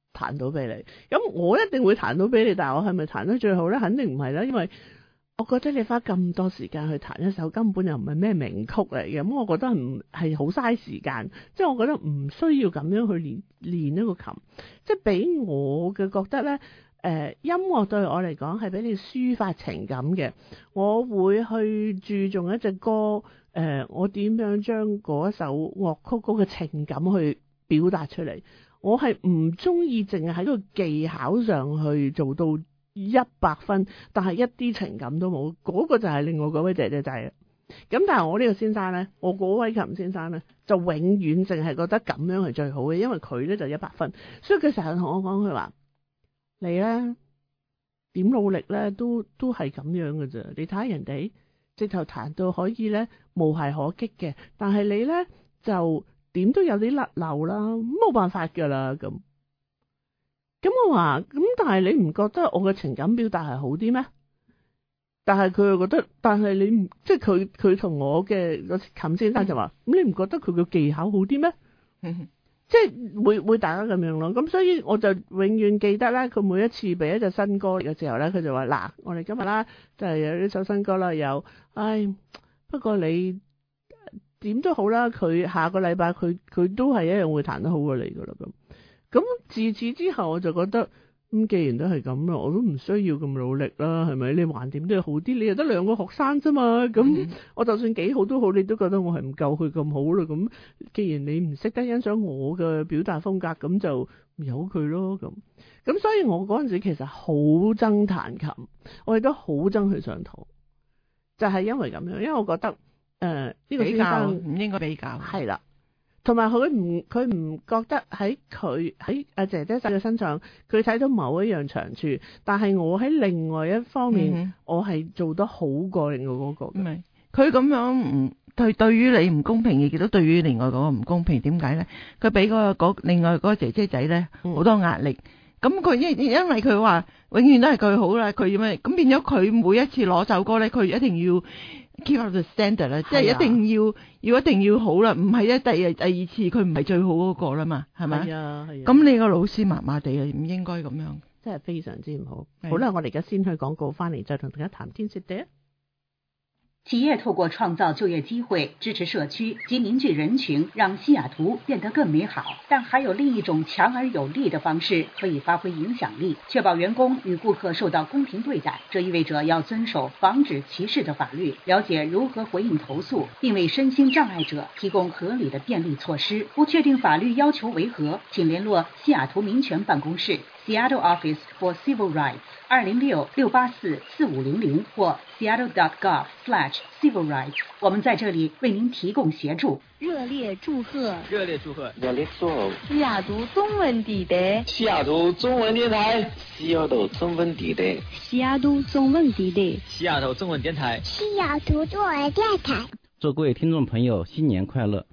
彈到俾你。咁我一定會彈到俾你，但係我係咪彈得最好咧？肯定唔係啦，因為我覺得你花咁多時間去彈一首根本又唔係咩名曲嚟嘅，咁我覺得唔係好嘥時間，即係我覺得唔需要咁樣去練練一個琴，即係俾我嘅覺得咧，誒、呃、音樂對我嚟講係俾你抒發情感嘅，我會去注重一隻歌，誒、呃、我點樣將嗰一首樂曲嗰個情感去表達出嚟，我係唔中意淨係喺個技巧上去做到一百分，但係一啲情感都冇，嗰、那個就係另外嗰位姐姐仔啦。咁但係我呢個先生呢，我嗰位琴先生呢，就永遠淨係覺得咁樣係最好嘅，因為佢呢就一百分，所以佢成日同我講，佢話你呢點努力呢都都係咁樣嘅啫。你睇下人哋直頭彈到可以呢無懈可擊嘅，但係你呢就點都有啲甩漏啦，冇辦法噶啦咁。咁我話咁，但係你唔覺得我嘅情感表達係好啲咩？但係佢又覺得，但係你唔即係佢佢同我嘅個琴先生就話，咁、嗯、你唔覺得佢嘅技巧好啲咩？嗯、即係會會大家咁樣咯。咁所以我就永遠記得咧，佢每一次俾一隻新歌嘅時候咧，佢就話嗱，我哋今日啦就係有呢首新歌啦，有，唉，不過你點都好啦，佢下個禮拜佢佢都係一樣會彈得好過你噶啦咁。咁自此之後，我就覺得咁、嗯，既然都係咁啦，我都唔需要咁努力啦，係咪？你橫掂都係好啲，你又得兩個學生啫嘛，咁、嗯、我就算幾好都好，你都覺得我係唔夠佢咁好啦。咁既然你唔識得欣賞我嘅表達風格，咁就由佢咯。咁咁所以我嗰陣時其實好憎彈琴，我亦都好憎去上堂，就係、是、因為咁樣，因為我覺得誒呢、呃這個先生唔應該比較， 係啦。同埋佢唔佢唔覺得喺佢喺阿姐姐仔嘅身上，佢睇到某一樣長處，但係我喺另外一方面，嗯、我係做得好過另外嗰個。 唔係佢咁樣唔對，對於你唔公平，亦都對於另外嗰個唔公平。點解咧？佢俾嗰個另外嗰個姐姐仔咧好多壓力。咁佢因因為佢話永遠都係佢好啦，佢咩咁變咗佢每一次攞首歌咧，佢一定要 keep up the standard 啦，即係一定要要一定要好啦，唔係咧第第二次佢唔係最好嗰個啦嘛，係咪？係啊係啊。咁你個老師麻麻地啊，唔應該咁樣， 真係非常之唔好。好啦，我哋而家先去廣告，翻嚟再同大家談天說地。 企業透過創造就業機會、支持社區及凝聚人群，讓西雅圖變得更美好。但還有另一種強而有力的方式可以發揮影響力，確保員工與顧客受到公平對待。這意味着要遵守防止歧視的法律，了解如何回應投訴，並為身心障礙者提供合理的便利措施。不確定法律要求為何，請聯絡西雅圖民權辦公室 Seattle Office for Civil Rights 二零六六八四四五零零或 seattle dot gov slash civil rights。我們在這裡為您提供協助。 熱烈祝賀！ 熱烈祝賀！熱烈祝賀！ 西雅圖中文地帶， 西雅圖中文電台，西雅圖中文地帶， 西雅圖中文地帶， 西雅圖中文電台， 西雅圖中文電台。 祝各位聽眾朋友新年快樂！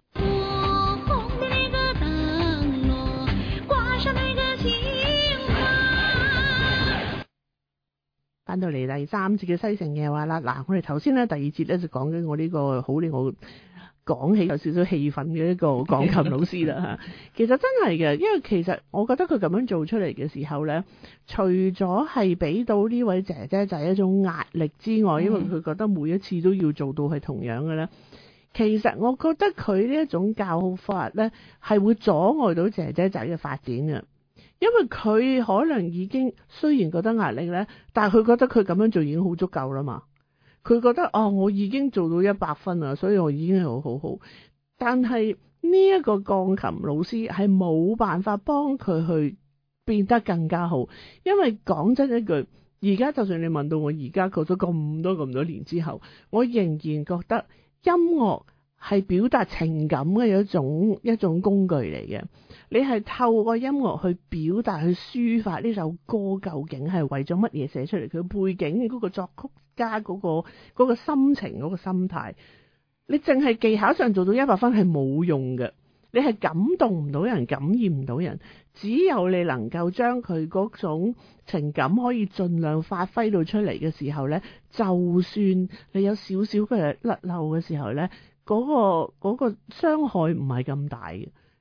翻到嚟第三節嘅西城夜話啦，嗱，我哋頭先咧第二節咧就講緊我呢個好令我講起有少少氣憤嘅一個鋼琴老師啦嚇。其實真係嘅，因為其實我覺得佢咁樣做出嚟嘅時候咧，除咗係俾到呢位姐姐仔一種壓力之外，因為佢覺得每一次都要做到係同樣嘅咧，其實我覺得佢呢一種教法咧係會阻礙到姐姐仔嘅發展嘅。因為佢可能已經雖然覺得壓力咧，但係佢覺得佢咁樣做已經好足夠啦嘛。佢覺得哦，我已經做到一百分啦，所以我已經係好好好。但係呢一個鋼琴老師係冇辦法幫佢去變得更加好，因為講真一句，而家就算你問到我而家過咗咁多咁多年之後，我仍然覺得音樂係表達情感嘅一種一種工具嚟嘅。你係透過音樂去表達、去抒發呢首歌究竟係為咗乜嘢寫出嚟？佢背景嗰個作曲家嗰個嗰個心情、嗰個心態，你淨係技巧上做到一百分係冇用嘅。你係感動唔到人、感染唔到人。只有你能夠將佢嗰種情感可以盡量發揮到出嚟嘅時候呢，就算你有少少嘅甩漏嘅時候呢，嗰個嗰個傷害唔係咁大嘅。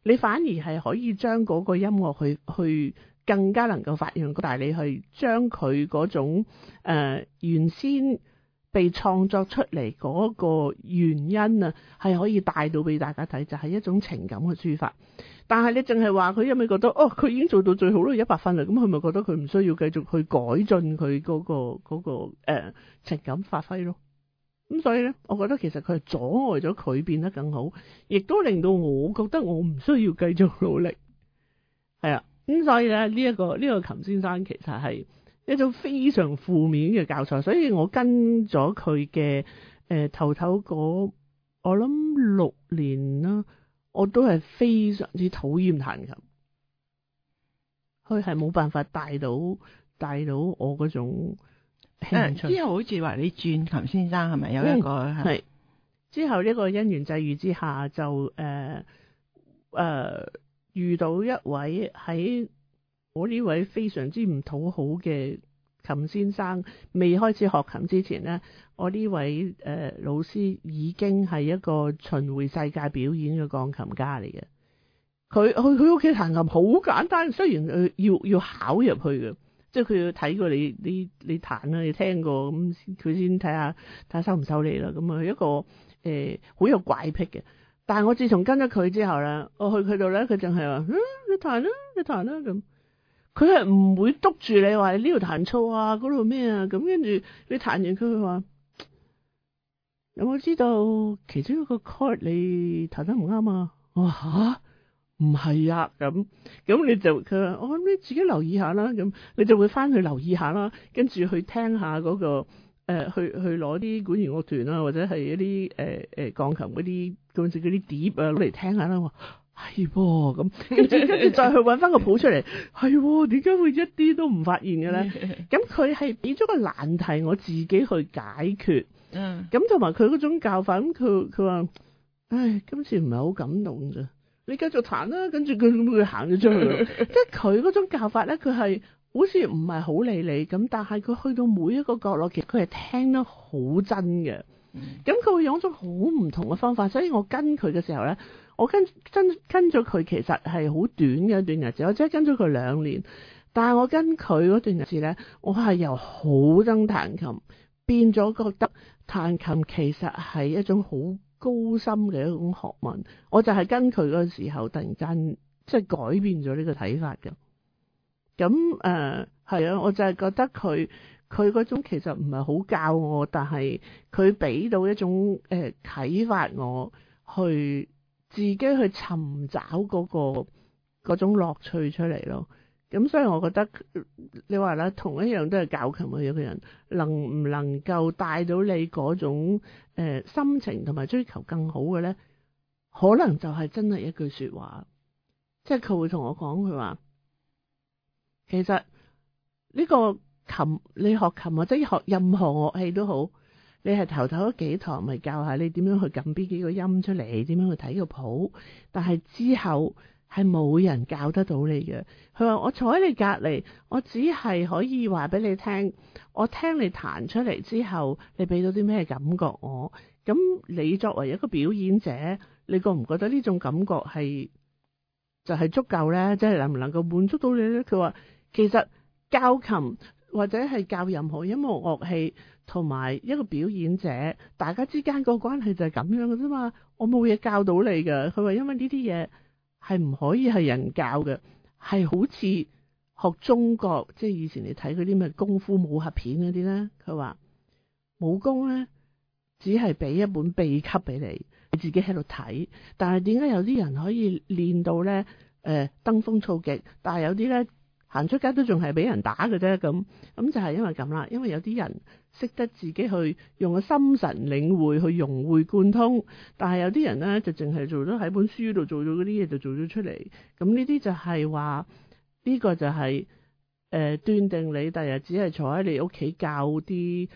你反而係可以將嗰個音樂去去更加能夠發揚光大，你去將佢嗰種誒、呃、原先被創作出嚟嗰個原因啊，係可以帶到俾大家睇，就係、是、一種情感嘅抒發。但係你淨係話佢，因為覺得哦，佢已經做到最好啦，一百分啦，咁佢咪覺得佢唔需要繼續去改進佢嗰、嗰個嗰、嗰個誒、呃、情感發揮咯。咁所以咧，我覺得其實佢係阻礙咗佢變得更好，亦都令到我覺得我唔需要繼續努力。係啊，咁所以咧呢一個呢、呢個琴先生其實係一種非常負面嘅教材，所以我跟咗佢嘅誒頭頭嗰我諗六年啦，我都係非常之討厭彈琴，佢係冇辦法帶到帶到我嗰種興趣。 之後好似話你轉琴先生係咪有一個係、嗯、 之後呢個因緣際遇之下就誒誒、呃呃、遇到一位喺我呢位非常之唔討好嘅琴先生，未開始學琴之前呢，我呢位誒、呃、老師已經係一個巡迴世界表演嘅鋼琴家嚟嘅。佢去佢屋企彈琴好簡單，雖然佢要要考入去嘅，即係佢要睇過你你你彈啦，你聽過咁，佢先睇下睇下收唔收你啦。咁啊一個誒好、呃、有怪癖嘅。但係我自從跟咗佢之後咧，我去佢度咧，佢淨係話：嗯，你彈啦，你彈啦咁。佢係唔會督住你話你呢度彈錯啊，嗰度咩啊，咁跟住你彈完佢會話：有冇知道其中一個 chord 你彈得唔啱啊？我話吓？唔係啊，咁咁你就佢話我諗你自己留意下啦，咁你就會翻去留意下啦，跟住去聽下嗰、嗰個誒、呃，去去攞啲管弦樂團啦，或者係一啲誒誒鋼琴嗰啲嗰陣嗰啲碟啊攞嚟聽下啦。我係噃咁，跟住跟住再去揾翻個譜出嚟，係點解會一啲都唔發現嘅咧？咁佢係俾咗個難題我自己去解決，嗯，咁同埋佢嗰種教法，咁佢佢話，唉，今次唔係好感動咋。你繼續彈啦，跟住佢咁佢行咗出去，即係佢嗰種教法咧，佢係好似唔係好理你咁，但係佢去到每一個角落，其實佢係聽得好真嘅。咁佢會用一種好唔同嘅方法，所以我跟佢嘅時候咧，我跟跟跟咗佢其實係好短嘅一段日子，我即係跟咗佢兩年，但係我跟佢嗰段日子咧，我係由好憎彈琴變咗覺得彈琴其實係一種好高深嘅一種學問。我就係跟佢嗰個時候突然間即係改變咗呢個睇法嘅。咁誒係啊，我就係覺得佢佢嗰種其實唔係好教我，但係佢俾到一種誒啟發我去自己去尋找嗰個嗰種樂趣出嚟咯。咁所以我覺得你話啦，同一樣都係教琴嘅一個人，能唔能夠帶到你嗰種誒、呃、心情同埋追求更好嘅咧？可能就係真係一句說話，即係佢會同我講，佢話其實呢個琴你學琴或者學任何樂器都好，你係頭頭嗰幾堂咪教下你點樣去撳邊幾個音出嚟，點樣去睇個譜，但係之後係冇人教得到你嘅。佢話我坐喺你隔籬，我只係可以話俾你聽，我聽你彈出嚟之後，你俾到啲咩感覺我。咁你作為一個表演者，你覺唔覺得呢種感覺係就係足夠呢？即係能唔能夠滿足到你呢？佢話其實教琴或者係教任何音樂樂器同埋一個表演者，大家之間個關係就係咁樣嘅啫嘛。我冇嘢教到你嘅。佢話因為呢啲嘢係唔可以係人教嘅，係好似學中國，即係以前你睇嗰啲咩功夫武俠片嗰啲咧。佢話武功咧只係俾一本秘笈俾你，你自己喺度睇。但係點解有啲人可以練到咧誒登峰造極，但係有啲咧行出街都仲係俾人打嘅啫？咁咁就係因為咁啦。因為有啲人識得自己去用個心神領會去融會貫通，但係有啲人咧就淨係做咗喺本書度做咗嗰啲嘢就做咗出嚟。咁呢啲就係話呢個就係誒斷定你第日只係坐喺你屋企教啲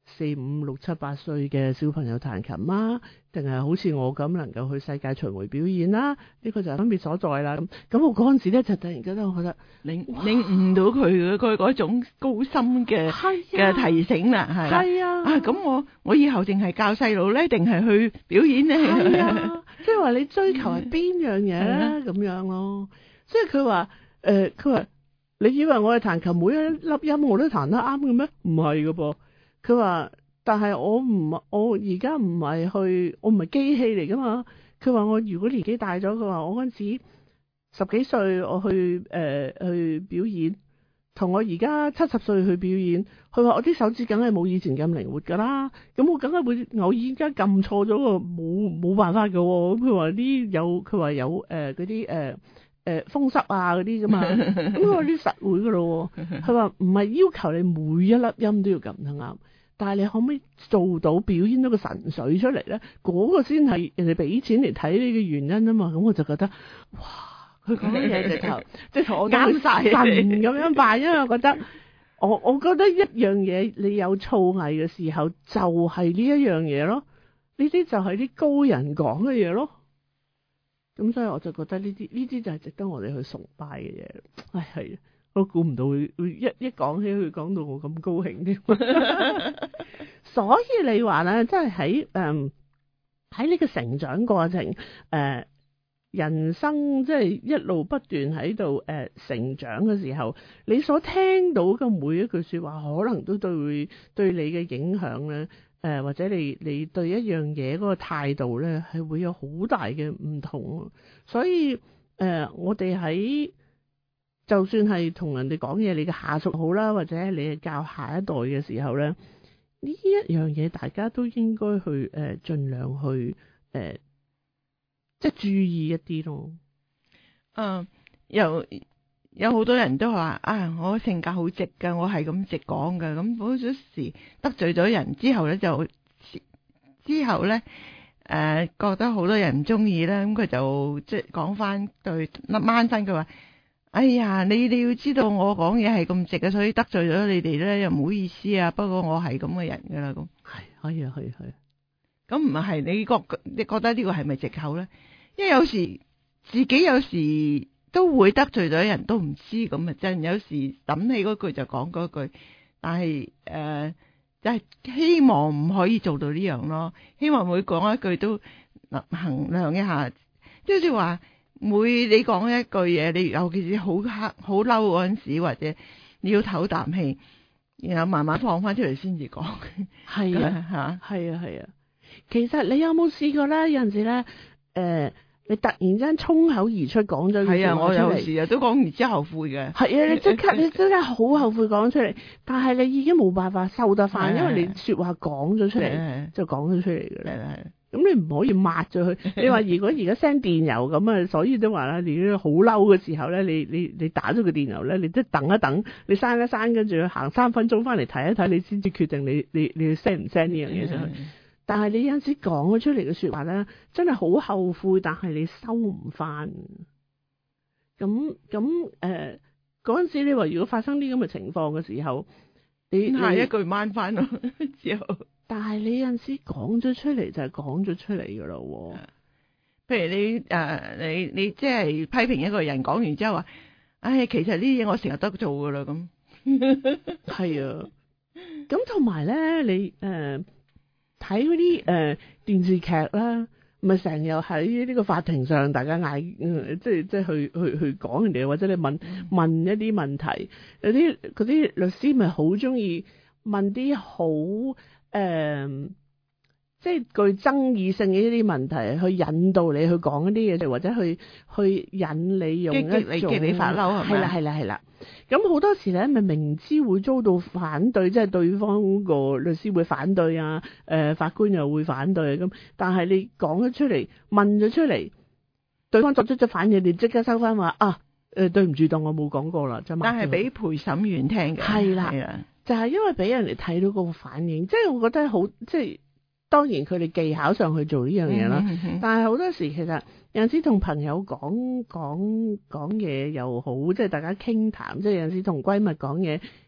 四五六七八歲嘅小朋友彈琴啊，定係好似我咁能夠去世界巡迴表演啦？呢個就係分別所在啦。咁咁我嗰陣時咧就突然間我覺得領領悟到佢嘅佢嗰種高深嘅嘅提醒啦，係啦。 係啊， 啊咁我我以後淨係教細路咧，定係去表演咧？ 係啊，即係話你追求係邊樣嘢咧？咁樣咯。即係佢話誒，佢話你以為我係彈琴每一粒音我都彈得啱嘅咩？唔係噶噃。佢話，但係我唔，我而家唔係去，我唔係機器嚟噶嘛。佢話我如果年紀大咗，佢話我嗰陣時十幾歲我去誒、呃、去表演，同我而家七十歲去表演，佢話我啲手指梗係冇以前咁靈活噶啦。咁我梗係會偶爾間撳錯咗個，冇冇辦法噶。咁佢話啲有，佢話有誒嗰啲誒誒風濕啊嗰啲噶嘛。咁我啲實會噶咯。佢話唔係要求你每一粒音都要撳得啱。但係你可唔可以做到表演到個神髓出嚟咧？嗰、嗰個先係人哋俾錢嚟睇你嘅原因啊嘛！咁我就覺得，哇！佢講嘅嘢直頭，即係同我啱晒神咁樣辦，因為我覺得，我我覺得一樣嘢，你有造詣嘅時候，就係呢一樣嘢咯。呢啲就係啲高人講嘅嘢咯。咁所以我就覺得呢啲呢啲就係值得我哋去崇拜嘅嘢。唉，係。我估唔到會會一一講起佢講到我咁高興添，所以你話咧，即係喺誒喺呢個成長過程誒、呃、人生即係一路不斷喺度誒成長嘅時候，你所聽到嘅每一句說話，可能都對對你嘅影響咧，誒、呃、或者你你對一樣嘢嗰個態度咧，係會有好大嘅唔同。所以誒、呃、我哋喺就算係同人哋講嘢，你嘅下屬好啦，或者你係教下一代嘅時候咧，呢一樣嘢大家都應該去誒盡量去誒、呃、即係注意一啲咯。 嗯，有有好多人都話啊，我性格好直㗎，我係咁直講㗎。咁好多時得罪咗人之後咧，就之後咧誒、呃、覺得好多人唔中意啦，咁佢就即係講翻對掹翻佢話。哎呀，你你要知道我講嘢係咁直嘅，所以得罪咗你哋咧又唔好意思啊。不過我係咁嘅人噶啦，咁係可以啊，可以係。 咁唔係你覺你覺得呢個係咪藉口咧？因為有時自己有時都會得罪咗人都唔知咁啊，真有時諗起嗰句就講嗰句，但係誒、呃、就係、是、希望唔可以做到呢樣咯。希望每講一句都衡量一下，即係好似話。每你講一句嘢，你尤其是好黑好嬲嗰陣時，或者你要唞啖氣，然後慢慢放翻出嚟先至講。 係啊，吓，係啊，係啊。其實你有冇試過咧？有陣時咧，誒、呃，你突然之間衝口而出講咗句話出嚟，係啊，我有時啊都講完之後後悔嘅。係啊，你即刻你真係好後悔講出嚟，但係你已經冇辦法收得翻，因為你說話講咗出嚟就講咗出嚟嘅啦。咁你唔可以抹咗佢。你話如果而家 send 電郵咁啊，所以都話啦，你好嬲嘅時候咧，你你你打咗個電郵咧，你即係等一等，你刪一刪，跟住行三分鐘翻嚟睇一睇，你先至決定你你你 send 唔 send 呢樣嘢上去。但係你有陣時講咗出嚟嘅說話咧，真係好後悔，但係你收唔翻。咁咁誒嗰陣時，你話如果發生啲咁嘅情況嘅時候，你下一句掹翻咯之後。但係你有陣時講咗出嚟就係講咗出嚟噶咯，譬如你誒、呃、你你即係批評一個人，講完之後話，唉、哎，其實呢啲嘢我成日都做噶啦咁。係啊，咁同埋咧，你誒睇嗰啲誒電視劇啦，咪成日喺呢個法庭上，大家嗌、呃，即係即係去去去講人哋，或者你問問一啲問題，有啲嗰啲律師咪好中意問啲好。誒、嗯，即係具爭議性嘅一啲問題，去引導你去講一啲嘢，或者去去引你用一種激你激你發嬲，係啦係啦係啦。咁好多時咧，咪明知會遭到反對，即係對方個律師會反對啊，誒、呃、法官又會反對咁，但係你講咗出嚟，問咗出嚟，對方作出咗反應，你即刻收翻話啊，誒、呃、對唔住，當我冇講過啦，但係俾陪審員聽嘅，係啦。就係因為俾人哋睇到嗰個反應，即係我覺得好，即係當然佢哋技巧上去做呢樣嘢啦。嗯嗯、但係好多時其實有陣時同朋友講講講嘢又好，即係大家傾談，談，即係有陣時同閨蜜講嘢，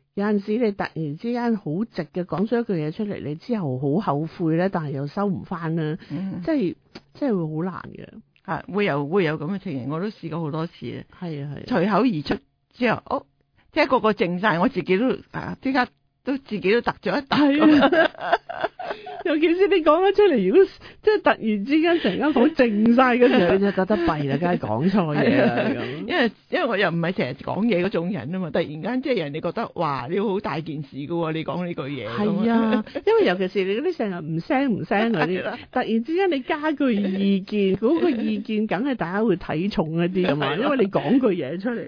有陣時你突然之間好直嘅講咗一句嘢出嚟，你之後好後悔咧，但係又收唔翻啦， 嗯、 即係即係會好難嘅。 啊，會有會有咁嘅情形，我都試過好多次啊。 係啊係。 隨口而出之後，哦，即係個個靜晒，我自己都啊，即刻都自己都突咗一突。係啊。 尤其是你講咗出嚟，如果即係突然之間成間房靜晒嗰時候，你就覺得弊啦，梗係講錯嘢啦咁。 因為因為我又唔係成日講嘢嗰種人啊嘛，突然間即係人哋覺得哇，你好大件事噶喎，你講呢句嘢。係啊，因為尤其是你嗰啲成日唔聲唔聲嗰啲，突然之間你加句意見，嗰個意見梗係大家會睇重一啲噶嘛，因為你講句嘢出嚟。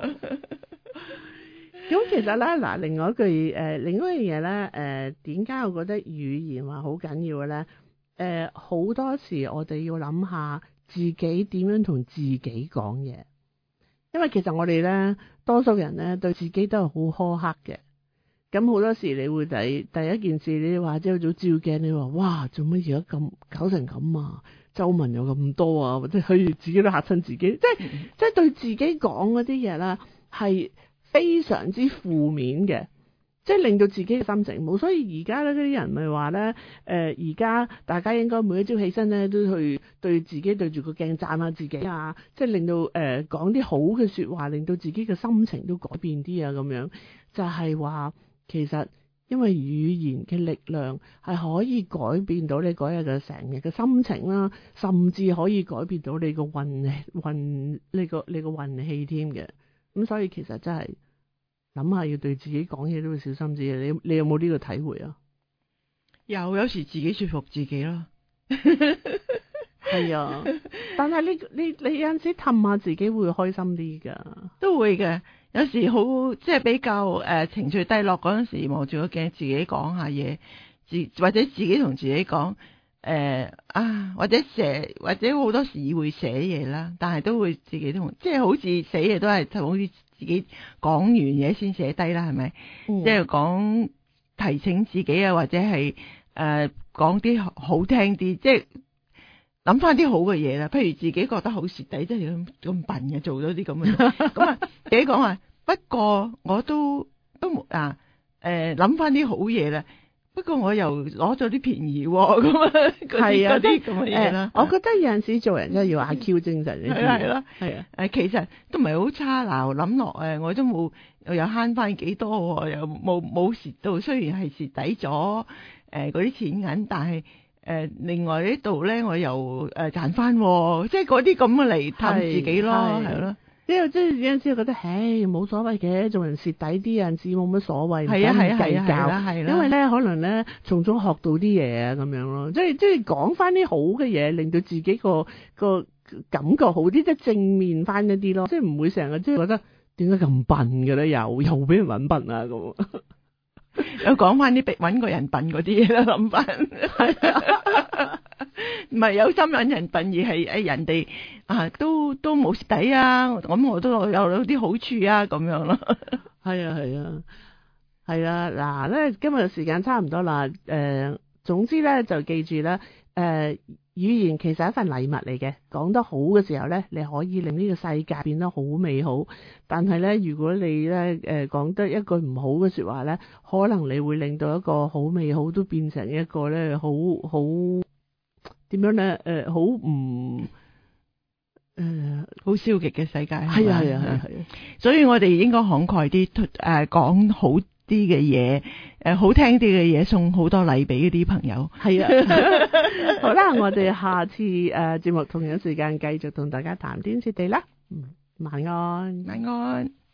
咁其實咧，嗱，另外一句誒、呃，另外一樣嘢咧，誒、呃，點解我覺得語言話好緊要嘅咧？誒、呃，好多時我哋要諗下自己點樣同自己講嘢，因為其實我哋咧，多數人咧對自己都係好苛刻嘅。咁好多時你會第第一件事，你話朝早照鏡，你話哇，做乜而家咁搞成咁啊？皺紋有咁多啊，或者佢自己都嚇親自己，即係、嗯、即係對自己講嗰啲嘢啦，係非常之負面嘅，即係令到自己嘅心情冇。所以而家咧，啲人咪話咧，誒而家大家應該每一朝起身咧，都去對自己對住個鏡讚下自己啊，即係令到誒講啲好嘅説話，令到自己嘅心情都改變啲啊，咁樣就係、是、話其實因為語言嘅力量係可以改變到你嗰日嘅成日嘅心情啦，甚至可以改變到你個運運呢個你個運氣添嘅。咁所以其實真係諗下要對自己講嘢都會小心啲嘅。你你有冇呢個體會啊？ 有，有時自己說服自己咯。 係啊，但係你你你有陣時氹下自己會開心啲噶， 都會嘅。有時好即係比較誒、呃、情緒低落嗰陣時，望住個鏡自己講下嘢，自或者自己同自己講誒、呃、啊，或者寫或者好多時會寫嘢啦，但係都會自己同即係好似寫嘢都係好似自己講完嘢先寫低啦，係咪？嗯、即係講提醒自己啊，或者係誒講啲好聽啲，即係諗翻啲好嘅嘢啦。譬如自己覺得好蝕底，即係咁咁笨嘅，做咗啲咁嘅嘢，咁啊自己講話。不過我都都冇啊誒諗翻啲好嘢啦。不過我又攞咗啲便宜喎，咁啊係啊啲咁嘅嘢啦。 我覺得有陣時做人真係要阿 Q 精神，你知係咯係啊誒， 其實都唔係好差嗱，諗落誒我都冇又有慳翻幾多，又冇冇蝕到，雖然係蝕底咗誒嗰啲錢銀，但係誒、呃、另外呢度咧我又誒賺翻，即係嗰啲咁嘅嚟氹自己咯，係咯。 因為即係有陣時覺得，唉冇所謂嘅，做人蝕底啲有陣時冇乜所謂，唔係啊係啊計較， 係啦， 因為咧可能咧從中學到啲嘢啊咁樣咯，即係即係講翻啲好嘅嘢，令到自己個個感覺好啲，即係正面翻一啲咯，即係唔會成日即係覺得點解咁笨嘅咧，又又俾人搵笨啊咁。 有講翻啲搵個人笨嗰啲嘢啦，諗翻，唔係有心搵人笨，而係誒人哋啊都都冇蝕底啊，咁我都有有啲好處啊，咁樣咯。 係啊係啊係啊，嗱咧今日時間差唔多啦，誒、呃，總之咧就記住咧，誒、呃，語言其實係一份禮物嚟嘅，講得好嘅時候咧，你可以令呢個世界變得好美好。但係咧，如果你咧誒講得一句唔好嘅說話咧，可能你會令到一個好美好都變成一個咧好好點樣咧誒好唔誒好消極嘅世界。 係啊係啊係啊係啊， 所以我哋應該慷慨啲誒講好啲嘅嘢，誒好聽啲嘅嘢，送好多禮俾嗰啲朋友。 係啊，好啦，我哋下次誒節目同樣時間繼續同大家談天說地啦。嗯，晚安， 晚安。